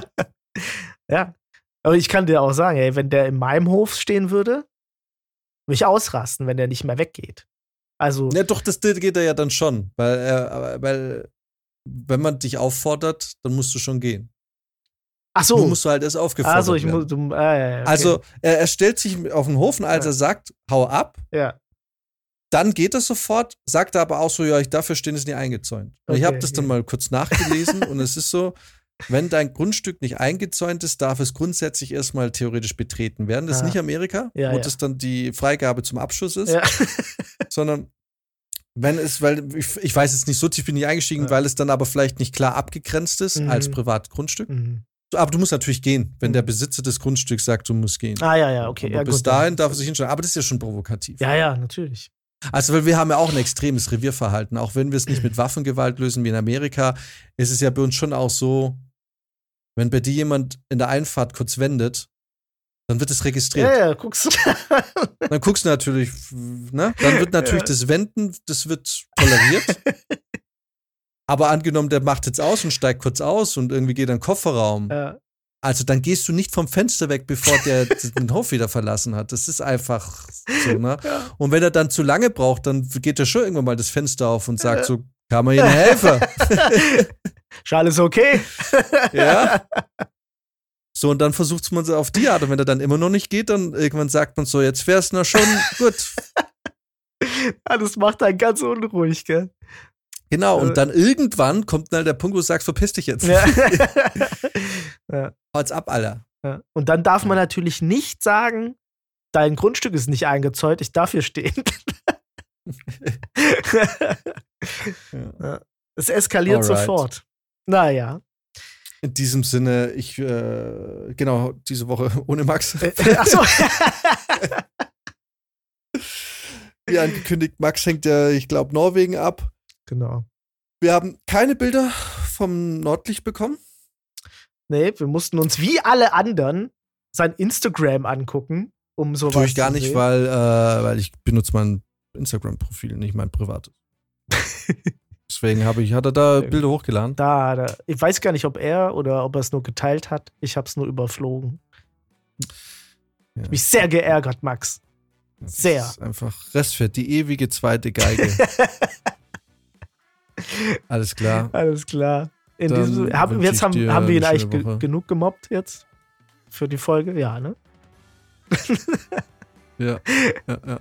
Ja. Aber ich kann dir auch sagen, ey, wenn der in meinem Hof stehen würde, würde ich ausrasten, wenn der nicht mehr weggeht. Also, Ja, doch, das geht er ja dann schon. Weil, er, weil wenn man dich auffordert, dann musst du schon gehen. ach Nur so. musst du halt erst aufgefordert Also, ich werden. muss. Du, ah, ja, ja, okay. Also, er, er stellt sich auf den Hof und als Ja. er sagt, hau ab, Ja. dann geht er sofort, sagt er aber auch so, ja, ich dafür stehen, ist nicht eingezäunt. Und ich Okay, habe das dann ja. mal kurz nachgelesen und es ist so, wenn dein Grundstück nicht eingezäunt ist, darf es grundsätzlich erstmal theoretisch betreten werden. Das ist Ah. nicht Amerika, Ja, wo ja. das dann die Freigabe zum Abschuss ist, Ja. sondern wenn es, weil ich, ich weiß jetzt nicht so tief bin ich eingestiegen, Ja. weil es dann aber vielleicht nicht klar abgegrenzt ist Mhm. als Privatgrundstück. Mhm. Aber du musst natürlich gehen, wenn Mhm. der Besitzer des Grundstücks sagt, du musst gehen. Ah, ja, ja, okay. Aber Ja, bis gut, dahin dann- darf er sich hinstellen. Aber das ist ja schon provokativ. Ja, ja, natürlich. Also, weil wir haben ja auch ein extremes Revierverhalten. Auch wenn wir es nicht mit Waffengewalt lösen wie in Amerika, ist es ja bei uns schon auch so, wenn bei dir jemand in der Einfahrt kurz wendet, dann wird es registriert. Ja, ja, guckst du. Dann guckst du natürlich, ne? Dann wird natürlich Ja. das Wenden, das wird toleriert. Aber angenommen, der macht jetzt aus und steigt kurz aus und irgendwie geht er in den Kofferraum. Ja. Also dann gehst du nicht vom Fenster weg, bevor der den Hof wieder verlassen hat. Das ist einfach so, ne? Ja. Und wenn er dann zu lange braucht, dann geht er schon irgendwann mal das Fenster auf und sagt so, kann man Ihnen helfen? Ist alles okay? Ja. So, und dann versucht man es auf die Art. Und wenn er dann immer noch nicht geht, dann irgendwann sagt man so, jetzt wär's na schon gut. Ja, das macht einen ganz unruhig, gell? Genau, und dann irgendwann kommt dann der Punkt, wo du sagst, verpiss dich jetzt. Ja. Ja. Haut's ab, Alter. Ja. Und dann darf man natürlich nicht sagen, dein Grundstück ist nicht eingezäunt, ich darf hier stehen. Ja. Es eskaliert Alright. sofort. Naja. In diesem Sinne, ich, äh, genau, diese Woche ohne Max. Äh, Achso. Wie angekündigt, Max hängt ja, ich glaube, Norwegen ab. Genau. Wir haben keine Bilder vom Nordlicht bekommen. Nee, wir mussten uns wie alle anderen sein Instagram angucken, um sowas Tue ich gar zu nicht, sehen. weil, äh, weil ich benutze mein Instagram-Profil, nicht mein privates. Deswegen habe ich, hat er da Bilder hochgeladen. Da, da, ich weiß gar nicht, ob er oder ob er es nur geteilt hat. Ich habe es nur überflogen. Ja. Mich sehr geärgert, Max. Das Sehr. ist einfach Restfett, die ewige zweite Geige. Alles klar. Alles klar. In Dann diesem, haben, wünsche jetzt ich haben, dir haben wir ihn eine eigentlich schöne ge Woche. genug gemobbt jetzt? Für die Folge? Ja, ne? Ja, ja, ja.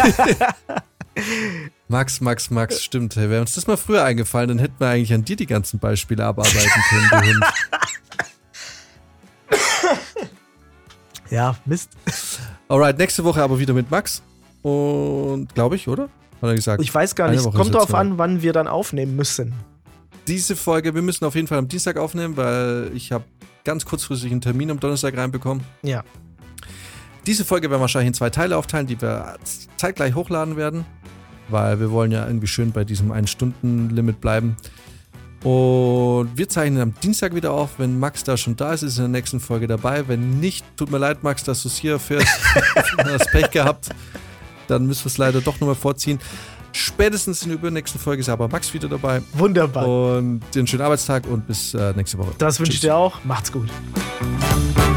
Max, Max, Max, stimmt. Hey, wäre uns das mal früher eingefallen, dann hätten wir eigentlich an dir die ganzen Beispiele abarbeiten können, du Hund. Ja, Mist. Alright, nächste Woche aber wieder mit Max. Und, glaube ich, oder? Hat er gesagt. Ich weiß gar Eine nicht. Woche Kommt ist drauf jetzt noch. an, wann wir dann aufnehmen müssen. Diese Folge, wir müssen auf jeden Fall am Dienstag aufnehmen, weil ich habe ganz kurzfristig einen Termin am Donnerstag reinbekommen. Ja. Diese Folge werden wir wahrscheinlich in zwei Teile aufteilen, die wir zeitgleich hochladen werden, weil wir wollen ja irgendwie schön bei diesem ein-Stunden-Limit bleiben. Und wir zeichnen am Dienstag wieder auf. Wenn Max da schon da ist, ist er in der nächsten Folge dabei. Wenn nicht, tut mir leid, Max, dass du es hier erfährst. Du hast Pech gehabt. Dann müssen wir es leider doch nochmal vorziehen. Spätestens in der übernächsten Folge ist aber Max wieder dabei. Wunderbar. Und dir einen schönen Arbeitstag und bis äh, nächste Woche. Das wünsche ich Tschüss. dir auch. Macht's gut.